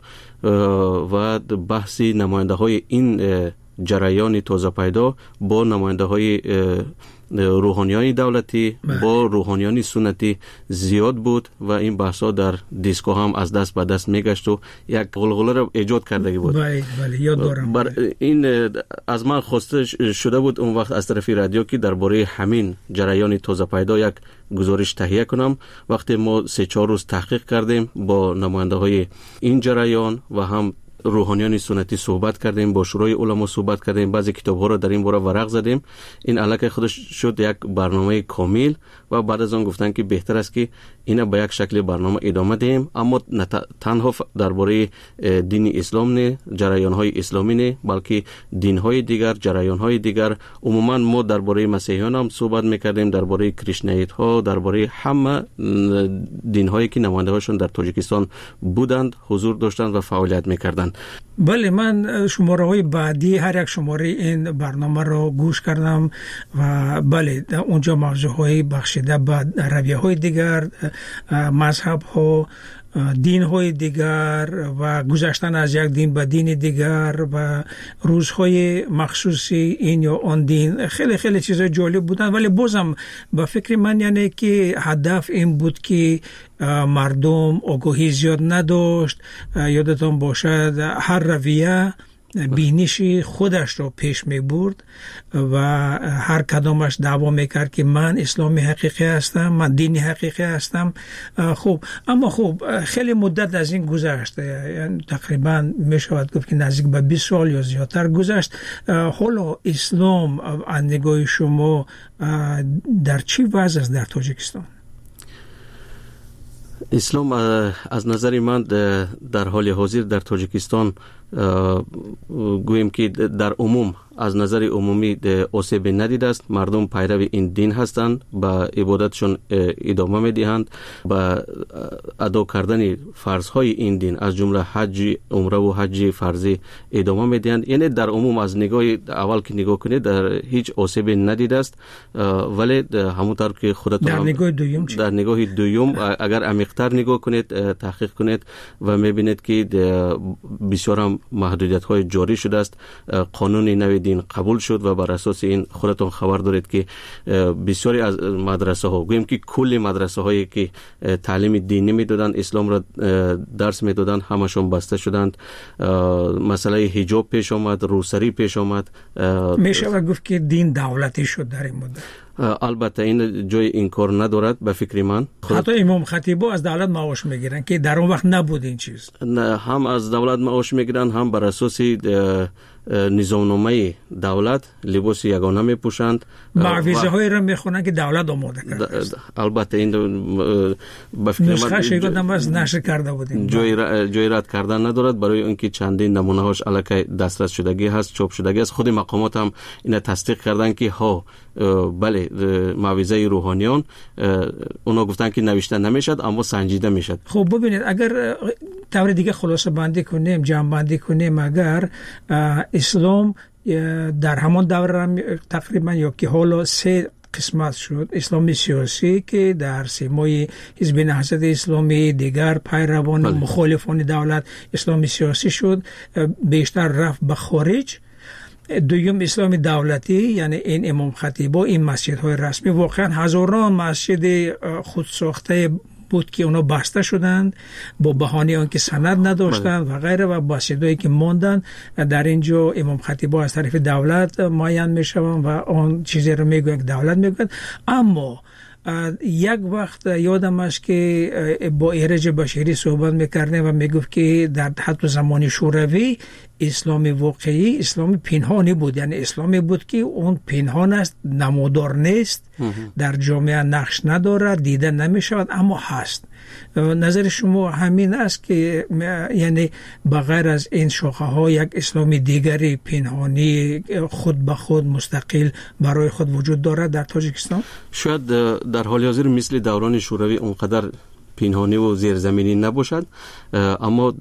و بحثی نماینده های این جریان تازه پیدا با نماینده های روحانیان دولتی با روحانیان سنتی زیاد بود و این بحثا در دیسکو هم از دست به دست میگشت و یک غلغله را ایجاد کرده بود. بله یاد دارم. این از من خواسته شده بود اون وقت از طرف رادیو که درباره همین جریان تازه پیدا یک گزارش تهیه کنم. وقتی ما 3-4 روز تحقیق کردیم با نماینده های این جریان و هم روحانیان سنتی صحبت کردیم، با شورای علما صحبت کردیم، بعضی کتاب‌ها رو در این باره ورق زدیم. این الکی خودش شد یک برنامه کامل و بعد از آن گفتن که بهتر است که اینا به یک شکل برنامه ادامه دهیم، اما نه تنها درباره دین اسلام نه، جریان‌های اسلامی نه، بلکه دین‌های دیگر، جریان‌های دیگر. عموما ما درباره مسیحیان هم صحبت می‌کردیم، درباره کریشنایت‌ها، درباره همه دین‌هایی که نماینده‌هاشون در تاجیکستان بودند، حضور داشتند و فعالیت می‌کردند. بله، من شماره‌های بعدی هر یک شماره این برنامه رو گوش کردم و بله اونجا موضوع‌های بخشیده به رویه‌های دیگر، مذهب‌ها، دین‌های دیگر و گذشتن از یک دین به دین دیگر و روزهای مخصوصی این یا آن دین، خیلی خیلی چیزای جالب بودن. ولی بازم به فکر من یعنی که هدف این بود که مردم آگاهی زیاد نداشت. یادتون باشد هر رویه بینش خودش رو پیش می برد و هر کدامش دعوا میکرد که من اسلامی حقیقی هستم، من دینی حقیقی هستم. اما خیلی مدت از این گذشت، یعنی تقریبا می شود گفت که نزدیک به 20 سال یا زیادتر گذشت. حالا اسلام از نگاه شما در چی وضع است در تاجیکستان؟ اسلام از نظر من در حال حاضر در تاجیکستان گویم که در عموم از نظر عمومی آسیب ندیده است. مردم پیرو این دین هستند، به عبادتشون ادامه میدهند، به ادا کردن فرضهای این دین از جمله حج، عمره و حج فرضی ادامه میدهند. یعنی در عموم از نگاه اول که نگاه کنید در هیچ آسیب ندیده است. ولی همونطور که خودتون در نگاه دوم اگر عمیق‌تر نگاه کنید، تحقیق کنید و میبینید که بسیار هم محدودیت‌های جاری شده است. قانون نو دین قبول شد و بر اساس این خودتون خبر دارید که بسیاری از مدرسه ها، گویم که کل مدرسه هایی که تعلیم دینی میدادن، اسلام را درس میدادن، همشون بسته شدند. مسئله حجاب پیش آمد، روسری پیش آمد. میشه گفت که دین دولتی شد در این مدت. البته این جای انکار ندارد به فکر من. حتی امام خطیبا از دولت معاش میگیرن که در اون وقت نبود این چیز. نه، هم از دولت معاش میگیرن، هم بر اساس نظامنامه دولت لباس یگانه میپوشند، معویزه های را میخونن که دولت آماده کرده است. البته این نسخه شیگادم از نشر کرده بودیم، جای رد کردن ندارد، برای اینکه چندین نمونه هاش الکی دسترس شدگی هست، چاپ شدگی است. خود مقامات هم اینا تصدیق کردن که ها بله معویزه روحانیان، اونا گفتن که نوشته نمیشد اما سنجیده میشد. خب ببینید اگر طور دیگه خلاصه بندی کنیم، جمع بندی کنیم، اگر اسلام در همان دوره تقریبا یا که حالا 3 قسمت شد. اسلام سیاسی که در سیمای حزب نهضت اسلامی، دیگر پیروان مخالفان دولت اسلام سیاسی شد، بیشتر رفت به خارج. دوم اسلام دولتی، یعنی این امام خطیبا، این مسجدهای رسمی، واقعا هزاران مسجد خودساخته بود که اونا بسته شدند با بهانه آنکه سند نداشتند و غیره، و مسجدایی که ماندن در اینجا امام خطیبا از طرف دولت معین میشوند و آن چیزی رو میگویند که دولت میگوید. اما یک وقت یادم است که با ایرج بشیری صحبت میکردیم و میگفت که در حتی زمان شوروی اسلام واقعی اسلام پنهانی بود، یعنی اسلامی بود که اون پنهان است، نمودار نیست، در جامعه نقش ندارد، دیده نمیشود، اما هست. نظر شما همین است که یعنی بغیر از این شاخه ها یک اسلام دیگری پنهانی خود به خود مستقل برای خود وجود دارد در تاجیکستان؟ شاید در حال حاضر مثل دوران شوروی اونقدر پنهانی و زیرزمینی نباشد، اما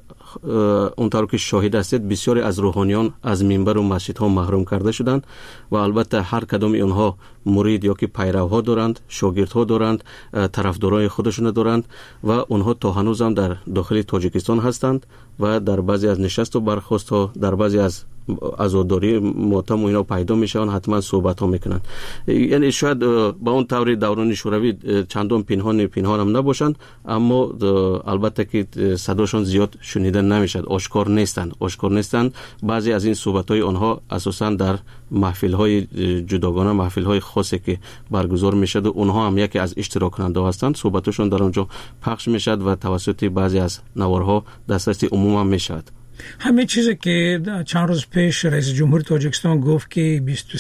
اونطور که شاهد هستید بسیاری از روحانیان از منبر و مسجدها محروم کرده شدند و البته هر کدام اونها مرید یا که پیروها دارند، شاگردها دارند، طرفدارای خودشون دارند و اونها تا هنوز هم در داخل تاجیکستان هستند و در بعضی از نشست و برخاست ها، در بعضی از عزاداری ماتم و اینا پیدا میشن، حتما صحبت ها میکنن. یعنی شاید با اون طور دوران شوروی چندان پنهان هم نباشند، اما البته که صداشون زیاد شنیده نمیشد، آشکار نیستند. بعضی از این صحبت های آنها اساسا در محفل های جداگانه، محفل های خاصی که برگزار میشد و اونها هم یکی از اشتراک کننده هستند، صحبتشون در اونجا پخش میشد و توسط بعضی از نوارها دسترس عموم هم میشد. همه چیزی که چند روز پیش رئیس جمهور تاجیکستان گفت که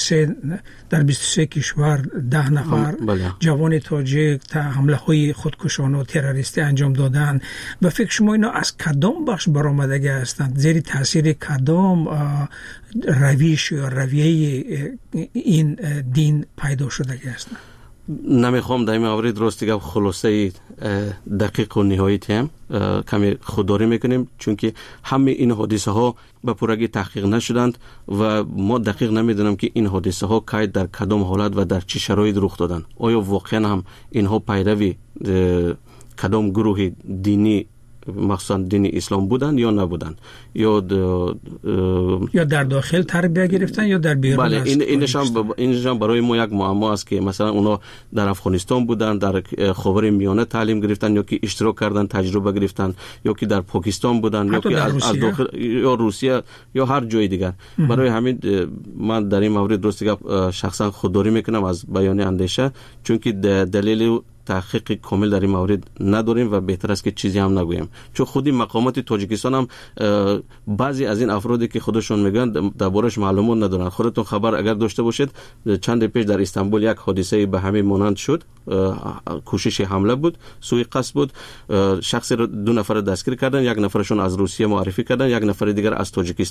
در 23 کشور 10 نفر جوان تاجیک حمله های خودکشانه و تروریستی انجام دادن، و فکر شما اینا از کدام بخش برآمدگی هستند؟ زیر تاثیر کدام رویش یا رویه این دین پیدا شدگی هستند؟ نمیخوام در این مورد راستی گفت خلاصه دقیق و نهایی هم کمی خودداری میکنیم، چون که همه این حادثه ها به پورگی تحقیق نشدند و ما دقیق نمیدونم که این حادثه ها کی در کدام حالت و در چه شرایط رخ دادن. آیا واقعا هم اینها پیروی کدام گروه دینی مخصوصا دین اسلام بودن یا نبودن، یا در داخل تربیت گرفتن یا در بیرون؟ بله، اینشان برای ما یک معما است که مثلا اونا در افغانستان بودن، در خاور میانه تعلیم گرفتن، یا که اشتراک کردن، تجربه گرفتن، یا که در پاکستان بودن، یا که از داخل یا روسیه یا هر جای دیگر. برای همین من در این مورد درستی شخصا خودداری میکنم از بیان اندیشه، چون که دلیل تحقیق کامل در این مورد نداریم و بهتر است که چیزی هم نگویم، چون خودی مقامات تاجیکستان هم بعضی از این افرادی که خودشون میگن دربارش معلومات ندارن. خودتون خبر اگر داشته باشید چند پیش در استانبول یک حادثه به همین مانند شد، کوشش حمله بود، سوء قصد بود، شخص رو 2 نفر دستگیر کردن، یک نفرشون از روسیه معرفی کردن، یک نفر دیگر از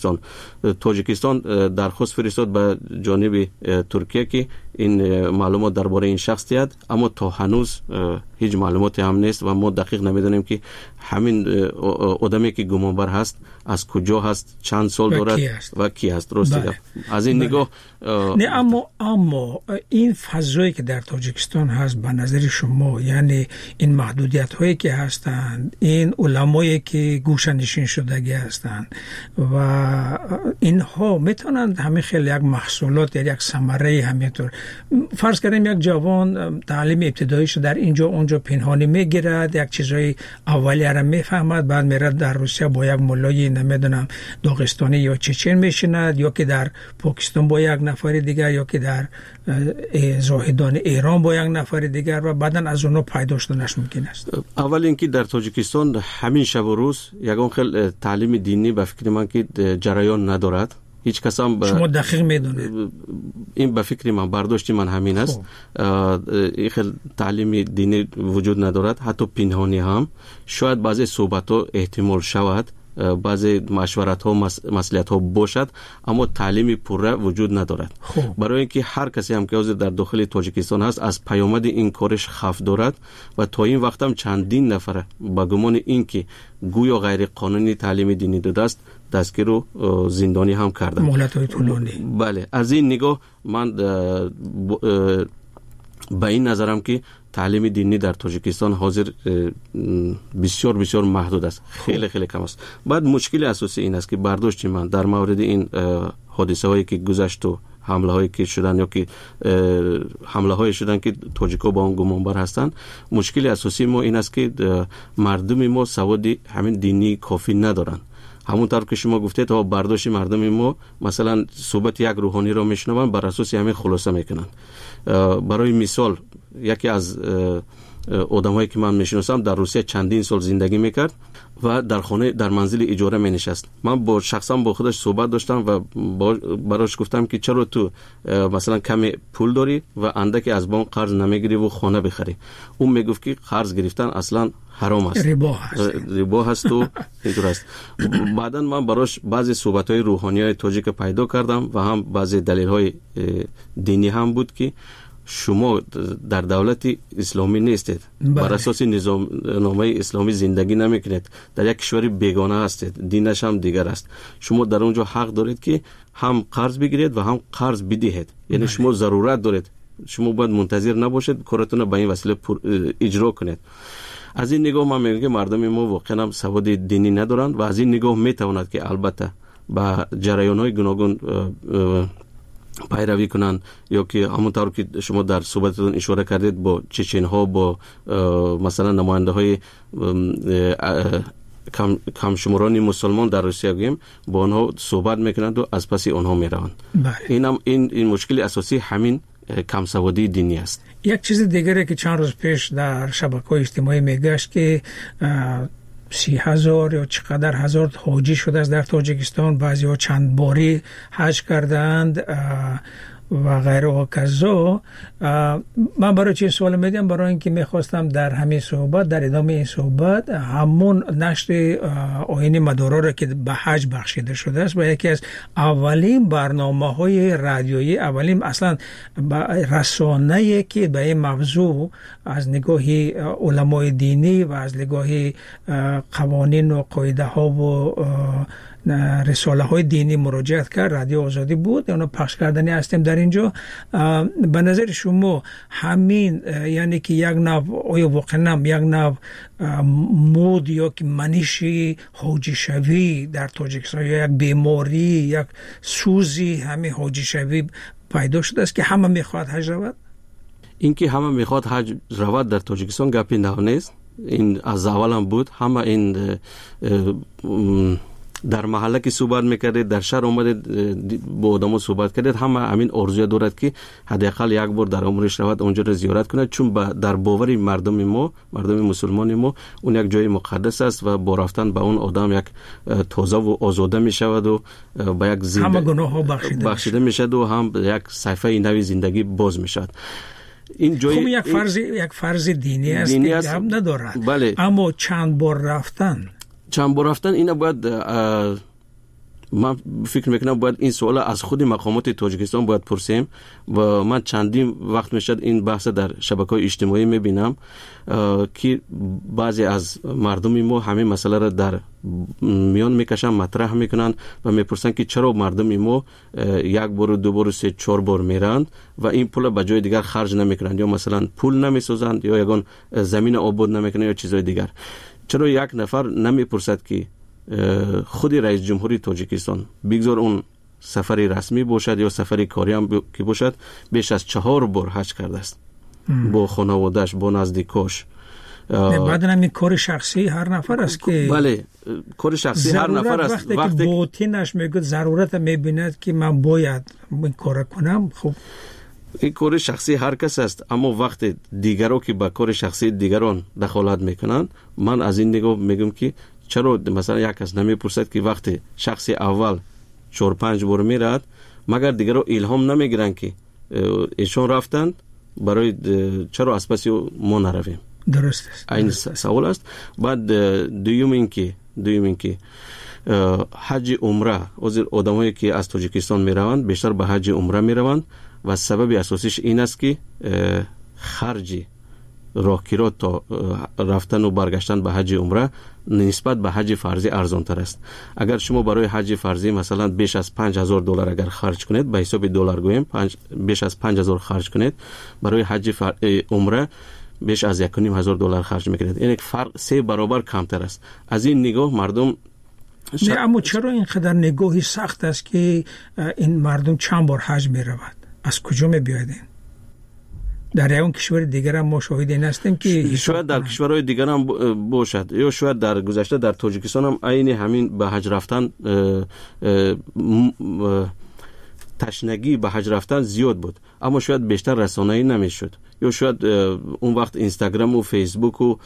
تاجیکستان درخواست فرستاد به جانب ترکیه که این معلومات درباره این شخص دهد، اما تا هنوز هیچ معلوماتی هم نیست و ما دقیق نمیدونیم که همین آدمی که گمانبر هست از کجا هست، چند سال دارد و کی هست. درسته؟ از این نگاه نه، اما این فضایی که در تاجیکستان هست به نظر شما، یعنی این محدودیت هایی که هستند، این علمایی که گوشه نشین شدگی هستند و اینها میتونند همه خیلی یک محصولات یا یک ثمره همینطور، فرض کنیم یک جوان تعلیم ابتداییش در اینجا اونجا پنهانی میگیرد، یک چیزای اولیه را میفهمد، بعد میره در روسیه با یک مولای نمیدونم داغستانی یا چچن میشیند، یا که در پاکستان با یک نفر دیگر، یا که در زاهدان ایران با یک نفر دیگر، و بعدن از اونها پیدا شدنش ممکن است. اول اینکه در تاجیکستان همین شب و روز یگان خیلی تعلیم دینی به فکر من که جریان ندارد. هیچ کس هم شما دقیق میدونید؟ این به فکر من، برداشت من همین است. خیلی تعلیم دینی وجود ندارد، حتی پنهانی هم. شاید بعضی صحبت ها احتمال شود، بعضی مشورت ها مسئولیت ها باشد، اما تعلیم پوره وجود ندارد. برای اینکه هر کسی هم که در داخل تاجیکستان هست از پیامد این کارش خوف دارد و تا این وقت هم چندین نفر با گمان اینکه گویا غیر قانونی تعلیم دینی داده است دستگیر و زندانی هم کردن. مهلت های طولانی. بله، از این نگاه من به این نظرم که تعلیم دینی در تاجیکستان حاضر بسیار بسیار محدود است، خیلی خیلی کم است. بعد مشکل اساسی این است که برداشت من در مورد این حادثه هایی که گذشت و حمله هایی که شدن یا که حمله هایی شدن که تاجیکا با اون گمانبر هستند، مشکل اساسی ما این است که مردم ما سواد همین دینی کافی ندارن. همونطور که شما گفتید تا برداشت مردم ما مثلا صحبت یک روحانی را میشنون بر اساس همین خلاصه میکنن. برای مثال یکی از آدمایی که من میشناسم در روسیه چندین سال زندگی میکرد و در خانه در منزل اجاره می نشست. من با شخصا با خودش صحبت داشتم و براش گفتم که چرا تو مثلا کمی پول داری و اندکی از بانک قرض نمیگیری و خانه بخری؟ اون میگفت که قرض گرفتن اصلا حرام است، ربا هست و اینطور است. بعدا من براش بعضی صحبت‌های روحانیای تاجیک پیدا کردم و هم بعضی دلیل‌های دینی هم بود که شما در دولت اسلامی نیستید، بر اساس نظامنامه اسلامی زندگی نمیکنید، در یک کشور بیگانه هستید، دینش هم دیگر است. شما در اونجا حق دارید که هم قرض بگیرید و هم قرض بدهید. یعنی شما ضرورت دارید، شما باید منتظر نباشید کارتون به این وسیله اجرا کنید. از این نگاه من میگم مردم ما واقعا هم سواد دینی ندارن و از این نگاه میتواند که البته با جریان‌های گوناگون پیروی کنند یا که همونطور که شما در صحبتتون اشاره کردید با چچن‌ها، با مثلا نماینده‌های کم شماران مسلمان در روسیه گیم با آنها صحبت میکنند و از پس آنها میروند. این مشکل اساسی همین کم سوادی دینی است. یک چیز دیگری که چند روز پیش در شبکه‌های اجتماعی میگشت که 30,000 یا چقدر هزار حاجی شده است در تاجیکستان، بعضی ها چند باری حج کردند و غیره و کذا. من برای چه سوال میدم؟ برای اینکه میخواستم در همین صحبت، در ادامه این صحبت، همون نشر آیین مدارا را که به حج بخشیده شده است و یکی از اولین برنامه‌های رادیویی، اولین اصلا رسانه‌ای که به این موضوع از نگاه علمای دینی و از نگاه قوانین و قاعده ها و رساله های دینی مراجعت کرد، رادیو آزادی بود. اونو پخش کردنی هستیم در اینجا. به نظر شما همین یعنی که یک نوع آیا واقعا یک نوع مود یا که منشی حاجی شوی در تاجیکستان یا یک بیماری، یک سوزی همین حاجی شوی پیدا شده است که همه میخواد حج رود؟ اینکه همه میخواد حج رود در تاجیکستان گپی نیست. این از اول هم بود. همه این در محله که صحبت میکردید، در شهر اومدید با آدمو صحبت کردید، همه همین آرزوی دارد که حداقل یک بار در عمرش رود اونجا رو زیارت کنه، چون در باور مردم ما، مردم مسلمان ما، اون یک جای مقدس است و با رفتن به اون آدم یک تازه و آزاده میشود و با یک همه گناه ها بخشیده میشد و هم یک صفحه نوی زندگی باز میشد. این جای یک فرض دینی است که هم ندارد. بله. اما چند بار رفتن اینا باید، من فکر میکنم باید این سوال از خود مقامات تاجیکستان باید پرسیم و من چندین وقت میشد این بحث در شبکه‌های اجتماعی میبینم که بعضی از مردم ما همین مسئله را در میان میکشن، مطرح میکنن و میپرسن که چرا مردم ما یک بار، دو بار، سه، چهار بار میرند و این پول به جای دیگر خرج نمیکنند، یا مثلا پول نمیسازند یا یگان زمین آباد نمیکنند یا چیزهای دیگر. چرا یک نفر نمیپرسد که خود رئیس جمهوری تاجیکستان، بگذار اون سفری رسمی باشد یا سفری کاری هم که باشد، بیش از 4 بار حج کرده است با خانواده‌اش، با نزدیکاش. بعد همین کار شخصی هر نفر است که بله، کار شخصی هر نفر است. وقتی که باطنش میگه ضرورت میبیند که من باید این کار کنم، خب این کار شخصی هر کس است، اما وقت دیگران که با کار شخصی دیگران دخالت میکنن، من از این نگاه میگم که چرا مثلا یک کس نمیپرسد که وقتی شخص اول 4-5 بار میرد، مگر دیگران الهام نمیگیرن که ایشون رفتند، برای چرا از پس ما نرویم؟ درست است. این سوال است. بعد دوم اینکه حج عمره، آدمایی که از تاجیکستان میروند بیشتر به حج عمره میروند و سبب اساسیش این است که خرج راهگیرا تا رفتن و برگشتن به حج عمره نسبت به حج فرضی ارزان تر است. اگر شما برای حج فرضی مثلا بیش از $5,000 اگر خرج کنید، به حساب دلار گویم بیش از 5,000 خرج کنید، برای حج عمره بیش از $1,500 خرج میکنید. این فرق 3 برابر کمتر است. از این نگاه مردم نه، اما چرا اینقدر نگاهی سخت است که این مردم چند بار حج می رود؟ از کجا می بیاید این؟ در اون کشور دیگر هم ما شاهد این هستیم که شاید در کشورهای دیگر هم باشد، یا شاید در گذشته در تاجیکستان هم عین همین به حج رفتن تشنگی به حج رفتن زیاد بود، اما شاید بیشتر رسانه‌ای نمیشد، یا شاید اون وقت اینستاگرام و فیسبوک و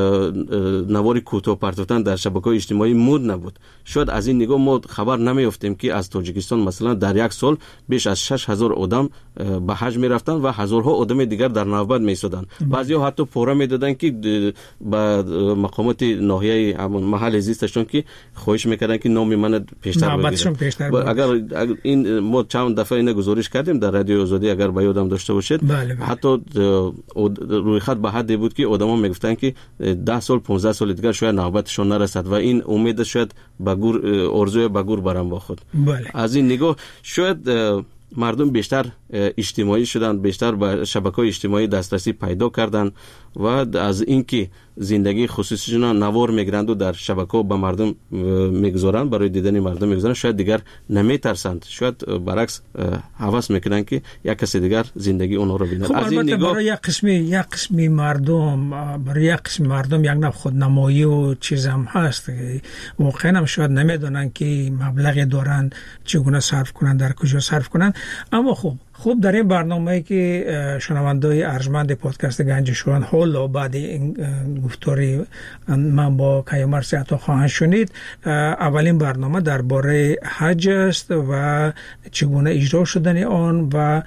نوار کوتاه پرتوتن در شبکه‌های اجتماعی مود نبود. شاید از این نگاه ما خبر نمیافتیم که از تاجیکستان مثلا در یک سال بیش از 6,000 آدم به حج میرفتن و هزارها آدم دیگر در نوبت میایستادن. بعضیا حتی پورا میدادن که به مقامات ناحیه همون محل زیستشون که خواهش میکردن که نام من پیشتر بگیرن. اگر این ما چند دفعه اینو گزارش کردیم در رادیو آزادی، اگر به یادم داشته باشید. حتی روی خط به حدی بود که آدما میگفتن که 10 سال 15 سال دیگر شاید نوبتشون نرسد و این امید شاید به گور ارزوی به گور برام با خود. از این نگاه شاید مردم بیشتر اجتماعی شدن، بیشتر به شبکه‌های اجتماعی دسترسی پیدا کردن و از اینکه زندگی خصوصیشون نوار میگیرند و در شبکه‌ها به مردم میگذارند، برای دیدن مردم میگذارند، شاید دیگر نمیترسند، شاید برعکس هوس میکنن که یک کسی دیگر زندگی اونها رو ببینه. از این نگاه برای یک قسمی مردم یک نوع خودنمایی و چیز هم هست، واقعا هم شاید نمیدونن که مبلغی دارن چگونه صرف کنن، در کجا صرف کنن. اما خوب در این برنامه‌ای که شنونده‌های ارجمند پادکست گنج شویگان حالا بعد این گفتاری من با کیومرث عطا خواهند شنید، اولین برنامه درباره حج است و چگونه اجرا شدن آن و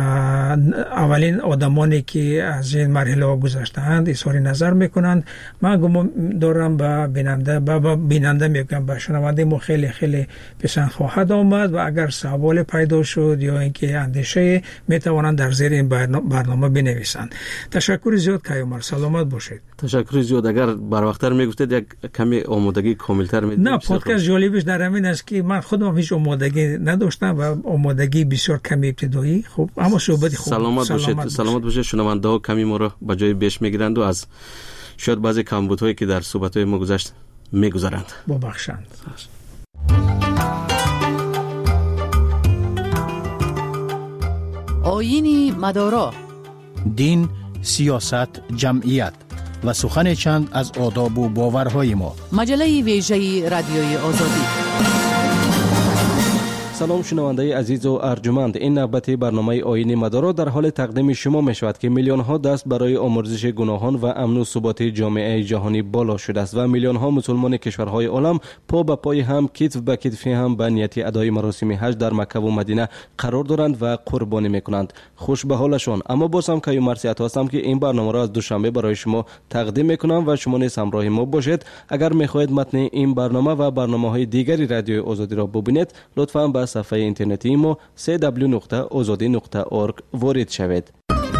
اولین آدمانی که از این مرحله گذشته‌اند اظهار نظر میکنند. من گمان دارم به بیننده میگم به شنونده ما خیلی خیلی پسند خواهد آمد و اگر سوال پیدا شد یا اینکه اندیشه میتوانند در زیر این برنامه بنویسند. تشکر زیاد کیومرث، سلامت باشید. تشکر زیاد. اگر بر وقت‌تر میگفتید یک کمی آمادگی کاملتر میدید. نه، پادکست جالبش در همین است که من خودم هیچ آمادگی نداشتم و آمادگی بسیار کمی ابتدایی. خب اما صحبت خوب. سلامت باشید. شنونده ها کمی ما رو به جای بیش میگیرند و از شاید بعضی کمبودهایی که در صحبت‌های ما گذشت میگذارند. ببخشند. آیین مدارا، دین، سیاست، جمعیت و سخن چند از آداب و باورهای ما. مجله ویژه رادیوی آزادی. سلام شنونده عزیز و ارجمند، این نوبت برنامه آیین مدارا در حال تقدیم شما می شود که میلیون ها دست برای آمرزش گناهان و امن و ثبات جامعه جهانی بالا شده است و میلیون ها مسلمان کشورهای عالم پا به پای هم، کتف به کتف هم به نیت ادای مراسم حج در مکه و مدینه قرار دارند و قربانی میکنند. خوش به حالشان. اما باز هم کیومرث عطا هستم که این برنامه را از دوشنبه برای شما تقدیم میکنم و شما نیز همراه ما باشید. اگر میخواهید متن این برنامه و برنامه‌های دیگری رادیو آزادی را ببینید، لطفاً به صفحه اینترنتی ما www.azadi.org وارد شوید.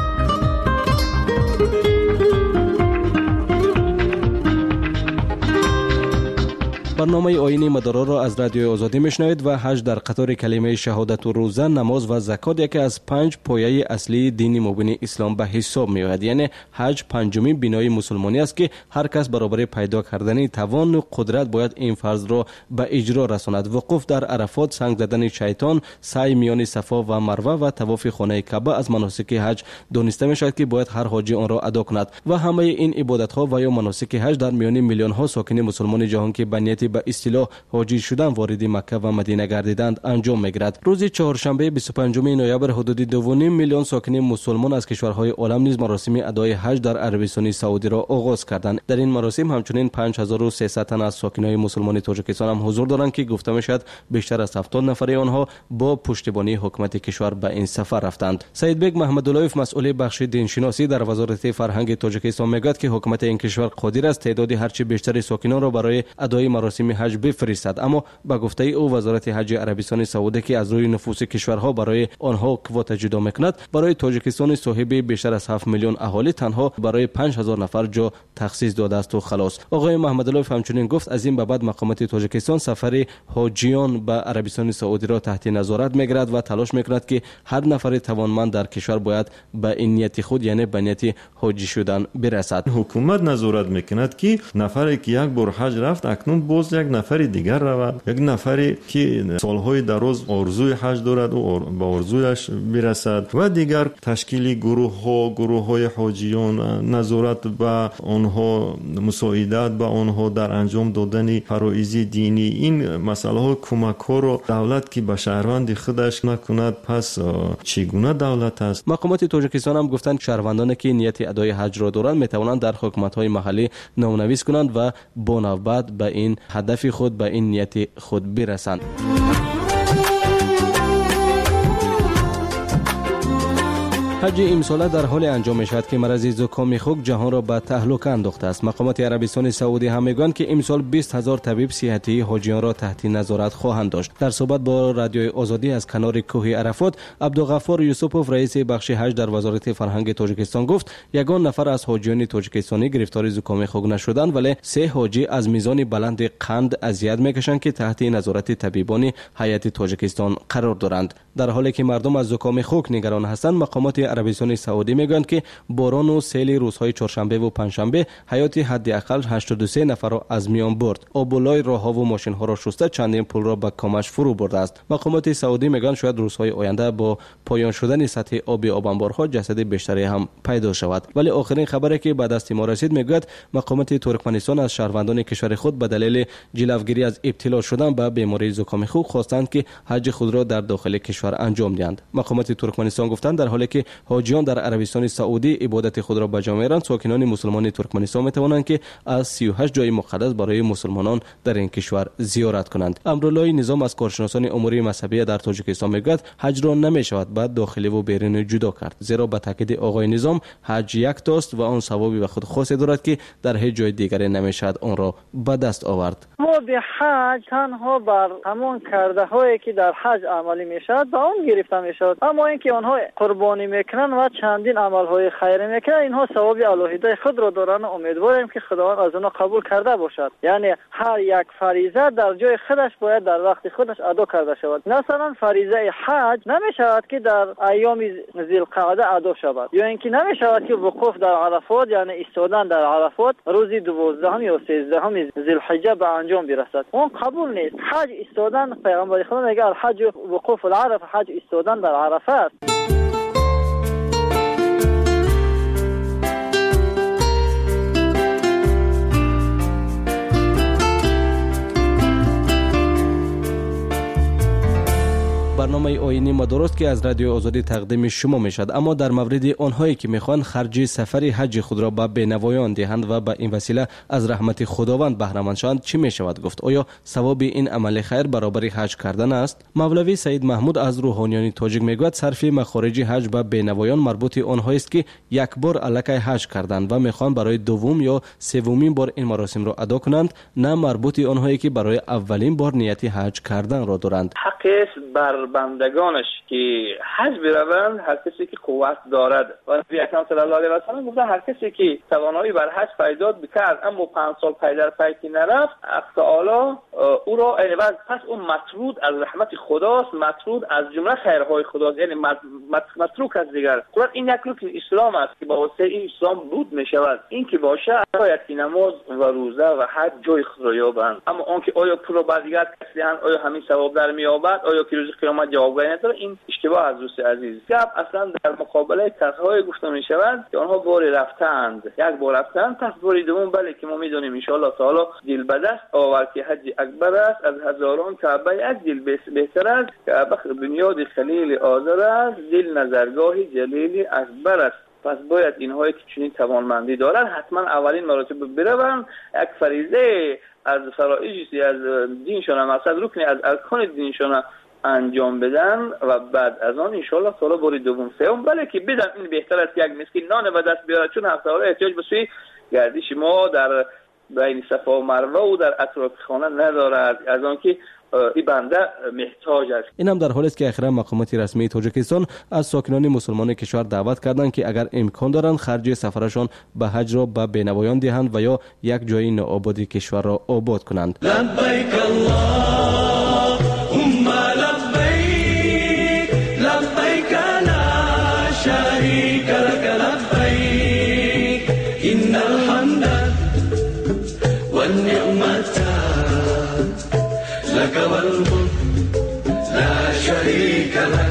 برنامه آیین مدارا را از رادیو آزادی میشنوید و حج در قطار کلمه شهادت و روزه، نماز و زکات یکی از 5 پایه اصلی دین مبین اسلام به حساب میآید. یعنی حج پنجمین بنای مسلمانی است که هر کس برابر پیدا کردن توان و قدرت باید این فرض را به اجرا رساند. وقوف در عرفات، سنگ زدن شیطان، سعی میان صفا و مروه و طواف خانه کعبه از مناسک حج دانسته میشود که باید هر حاجی آن را ادا کند و همه این عبادت ها و یا مناسک حج در میان میلیون ها ساکن مسلمان جهان که به نیت به اصطلاح حاجی شدن وارد مکه و مدینه گردیدند انجام میگیرد. روز چهارشنبه 25 نوامبر حدود 2.5 میلیون ساکن مسلمان از کشورهای عالم نیز مراسم ادای حج در عربستان سعودی را آغاز کردند. در این مراسم همچنین 5300 تن از ساکنان مسلمان تاجیکستان هم حضور دارند که گفته میشد بیشتر از 70 نفر آنها با پشتیبانی حکومت کشور به این سفر رفتند. سید بیگ محمداللهیف مسئول بخش دینشناسی در وزارت فرهنگ تاجیکستان میگوید که حکومت این کشور قادر است تعداد هرچه بیشتر ساکنان را برای ادای مراسم مراسم حج بفرستد. اما به گفته او وزارت حج عربستان سعودی که از روی نفوس کشورها برای آنها کوتا جدا میکند، برای تاجیکستان صاحب بیشتر از 7 میلیون اهالی تنها برای 5000 نفر جا تخصیص داده است و خلاص. آقای محمد علایف همچنین گفت از این به بعد مقامات تاجیکستان سفر حاجیان به عربستان سعودی را تحت نظارت میگیرد و تلاش میکند که هر نفر توانمند در کشور باید به این نیت خود یعنی به نیت حاجی شدن برسد. حکومت نظارت میکند که نفری که یک بار حج رفت اکنون باز یک نفر دیگر رود، یک نفری که سالهای دراز آرزوی حج دارد و به آرزویش برسد و دیگر تشکیل گروه‌های حاجیان، نظارت به آنها، مساعدت به آنها در انجام دادن فرایض دینی. این مسئله ها کمک ها را دولت که به شهروند خودش نکند پس چگونه دولت است؟ مقامات تاجیکستان هم گفتند شهروندانی که نیت ادای حج را دارند میتوانند در حکومت‌های محلی نامنویس کنند و با نوبت به این هدف خود، به این نیت خود برسند. حج امساله در حال انجام می‌شود که مرض زکام خوک جهان را به تهلکه انداخته است. مقامات عربستان سعودی هم میگویند که امسال 20000 طبیب صحتی حاجیان را تحت نظارت خواهند داشت. در صحبت با رادیوی آزادی از کنار کوه عرفات، عبدالغفار یوسفوف رئیس بخش حج در وزارت فرهنگ تاجیکستان گفت یگان نفر از حاجیان تاجیکستانی گرفتار زکام خوک نشدند، ولی 3 حاجی از میزان بلند قند اذیت میکشند که تحت نظارت طبیبان هیئت تاجیکستان قرار دارند. در حالی که مردم از زکام خوک نگران هستند، مقامات عربستان سعودی میگویند که باران و سیل روزهای چهارشنبه و پنجشنبه حیات حداقل 83 نفر را از میان برد. آبولای راهها و ماشین‌ها را شسته چندین پل را به کامش فرو برده است. مقامات سعودی میگویند شاید روزهای آینده با پایان شدن سطح آب انبارها جسد بیشتری هم پیدا شود. ولی آخرین خبری که به دست ما رسید میگوید مقامات ترکمنستان از شهروندان کشور خود به دلیل جلوگیری از ابتلا شدن به بیماری زکام خوک خواستند که حج خود را در داخل کشور انجام دهند. مقامات ترکمنستان گفتند در حالی که حاجیان در عربستان سعودی عبادت خود را به جا می‌آورند، ساکنان مسلمان ترکمنستان می‌توانند که از 38 جای مقدس برای مسلمانان در این کشور زیارت کنند. امرالله نظام از کارشناسان امور مذهبی در تاجیکستان میگوید حج را نمی‌شود بعد داخلی و بیرونی جدا کرد، زیرا به تاکید آقای نظام حج یک تاست و آن ثوابی به خود خاصی دارد که در هیچ جای دیگری نمی‌شود آن را به دست آورد. ما به حج تنها بر همان کرده‌هایی که در حج عملی می‌شود به آن گرفته می‌شود، اما اینکه آنها قربانی میکنن و چندین عملهای خیری میکنن اینها ثواب الهی خود را دارن. امیدواریم که خداوند از آنها قبول کرده باشد. یعنی هر یک فریضه در جای خودش باید در وقت خودش ادا کرده شود. مثلا فریضه حج نمیشود که در ایام ذوالقعده ادا شود، یا اینکه نمیشود که وقوف در عرفات یعنی ایستادن در عرفات روز 12 یا 13 ذوالحجه به انجام برسد. اون قبول نیست. حج ایستادن، پیغمبر خدا میگه الحج وقوف العرفه، حج ایستادن در عرفه است. برنامه آیینی ما درست که از رادیو آزادی تقدیم شما می شد، اما در مورد آنهایی که میخوان خرج سفر حج خود را به بینوایان دهند و به این وسیله از رحمت خداوند بهره مند شوند چی می شود گفت؟ آیا ثواب این عمل خیر برابر حج کردن است؟ مولوی سید محمود از روحانیان تاجیک میگوید صرف مخارج حج به بینوایان مربوط آنهایی است که یک بار الکی حج کردند و میخوان برای دوم یا سومین بار این مراسم را ادا کنند، نه مربوط آنهایی که برای اولین بار نیت حج کردن را دارند. حق بر بندگانش که حج بروند هر کسی که قوت دارد. و نبی اکرم صلی الله علیه و سلم گفتن هر کسی که توانایی بر حج پیدا بکرد اما 5 سال پی در پی نرفت، حق تعالی او را عوض پس اون مطرود از رحمت خداست، مطرود از جمله خیرهای خداست، یعنی متروک از دیگر. قرآن این یک رکن اسلام است که با واسطه این اسلام بود می شود. این که باشه باید که نماز و روزه و حج جای خود را یابند. اما اون که آیا پول را دیگر کسی آیا همین ثواب در مییابد، آیا که روز قیامت جوابگویی نداره، این اشتباه از دوست عزیز. گپ اصلا در مقابله کسایی گفته می شود که آنها باری رفتند، یک بار رفتند، پس باری دوم بله که ما میدونیم ان شاء الله تعالی دل به دست آورد که حج اکبر است، از هزاران کعبه یک دل بهتر است، کعبه بنیاد خلیل آذر است، دل نظرگاه جلیل اکبر است. پس باید اینهایی که چنین توانمندی دارند حتما اولین مراتب بروند، یک فریضه از فرائض از دینشون، مقصد رکن از ارکان دینشون انجام بدن و بعد از آن ان شاء الله تعالی بار دوم سوم بله که بدن. این بهتر است که یک مسکین نان به دست بیاره، چون هفته ها احتیاج به سوی گردش ما در بین صفا و مروه و در اطراف خانه ندارد، از آنکه این بنده محتاج است. این هم در حالی است که اخیرا مقامات رسمی تاجیکستان از ساکنان مسلمان کشور دعوت کردند که اگر امکان دارند خرج سفرشان به حج را به بینوایان دهند و یا یک جای نوآباد کشور را آباد کنند. لبیک اللهم لبیک لبیک لا شریک لک لبیک ان الحمد والنعمت لك والملك لا شريك لك.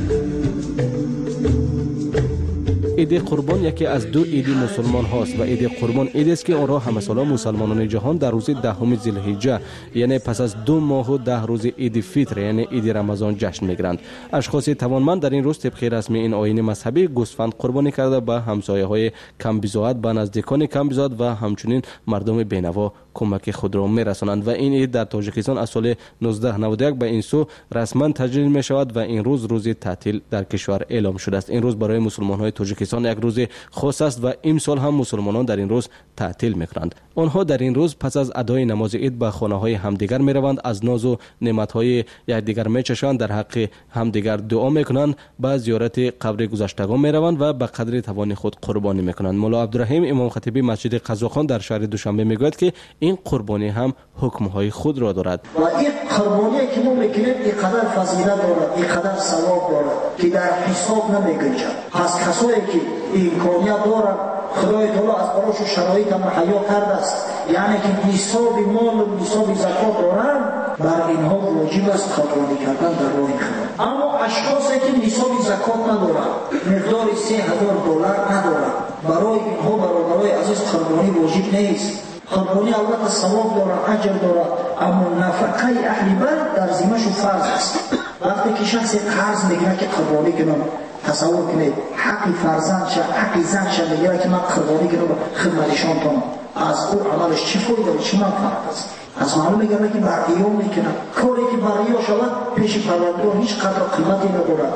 عید قربان یکی از دو عید مسلمان هاست و عید قربان عید است که آن را همه ساله مسلمانان جهان در روز 10 ذوالحجه یعنی پس از 2 ماه و 10 روز عید فطر یعنی عید رمضان جشن میگیرند. اشخاص توانمند در این روز طبق رسم این آیین مذهبی گوسفند قربانی کرده به همسایه‌های کم بضاعت، به نزدیکان کم بضاعت و همچنین مردم بینوا کمک خود را میرسانند و این عید در تاجیکستان از سال 1991 به این سو رسما تجلیل می شود و این روز تعطیل در کشور اعلام شده است. این روز برای مسلمان‌های تاجیکستان یک روز خاص است و امسال هم مسلمانان در این روز تعطیل می‌کنند. آنها در این روز پس از ادای نماز عید به خانه‌های همدیگر می‌روند، از ناز و نعمت‌های یکدیگر می‌چشند، در حق همدیگر دعا می‌کنند، به زیارت قبر گذشتگان می‌روند و به قدر توان خود قربانی می‌کنند. مولا عبدالرحیم امام خطیبی مسجد قزاقان در شهر دوشنبه میگوید که این قربانی هم حکم‌های خود را دارد و این قربانی که ما می‌کنیم اینقدر فضیلت دارد، اینقدر ثواب دارد که در حساب نمی‌گنجد. پس کسایی که امکانیت دارند خدای تعالی از براشون شرایط مهیا کرده است، یعنی که نصاب مال و نصاب زکات دارند، بر اینها واجب است قربانی کردن در راه خدا. اما اشخاصی که نصاب زکات ندارند، مقدار $3000 ندارند، برای اینها برادرای عزیز قربانی واجب نیست. قربانی البته ثواب دارد، اجر دارد، اما نفقه اهل بیت در ذمه‌شون فرض است. وقتی که شخص قرض میگیره که قربانی کنم، تصور کنید حق فرزندش، حق زنش میگیره که من قربانی کنم خدمتشان کنم، از او عملش چی فایده، چی منفعت است؟ از معلوم میگه که بر ریا میکنه، کاری که بر ریا شود پیش پروردگار هیچ قدر قیمتی ندارد.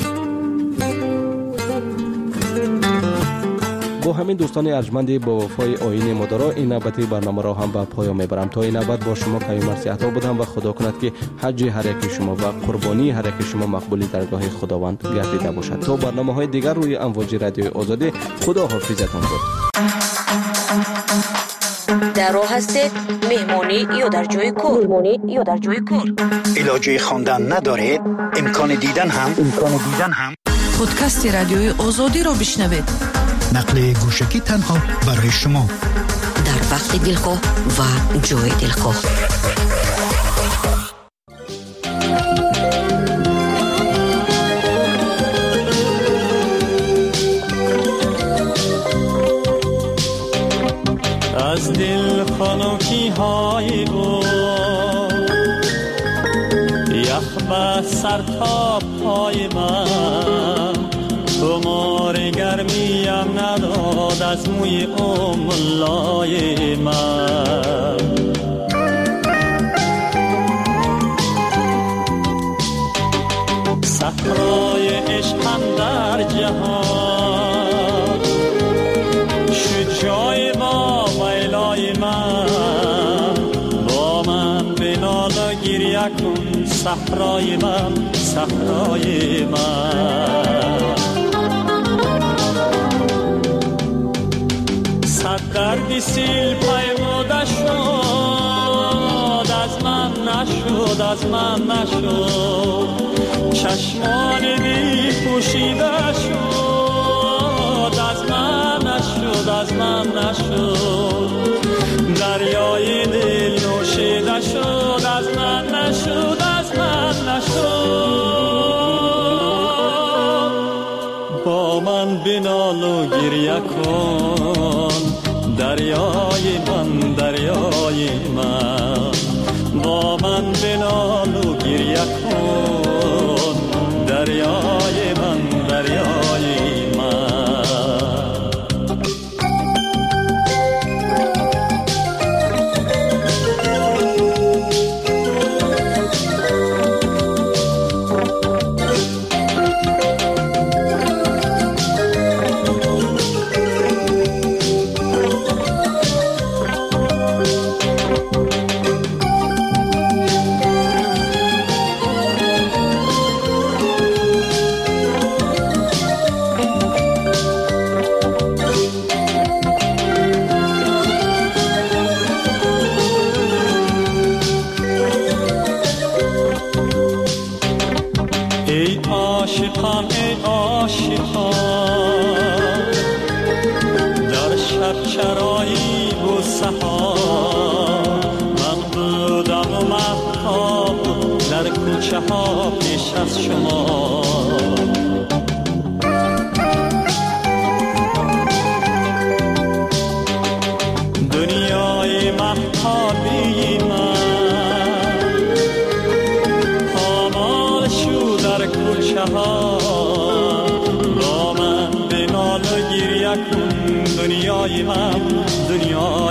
با همین دوستان ارجمند با وفای آیین مدارا این نوبتی برنامه را هم به پایان میبرم. تا این نوبت با شما قوی مرسی عطا بودم و خدا کند که حج هر یک شما و قربانی هر یک شما مقبولی درگاه خداوند گردیده باشد. تا برنامه‌های دیگر روی امواج رادیوی آزادی، خدا حافظتان باد. در راه هستید مهمانی یا در جای کار، علاجه خواندن ندارید، امکان دیدن هم پادکست رادیوی آزادی را بشنوید. نقل گوشکی تنها برای شما در وقت دلخواه و جای دلخواه. از دل خنکی های بود یخ به سر تا پای من، خمار گرمیم نداد از موی املای من. صحرای عشقم در جهان شد جای با ویلای من، با من بنال و گریه کن صحرای من. صد دردی سیل پیموده شد، از من نشد، چشمان بی پوشیده شد، از من نشد، دریای دل نوشیده شد، از من نشد. با من بنال و گریه کن دریای من، با من بنال و گریه کن دریای من. عاشقان ای عاشقان در شب چرایی و سحار من بودم و مهتاب در کوچه ها پیش از شما دنیای مهتابی من پامال شو در کوچه ها با من به نال و گریه کن دنیای من دنیا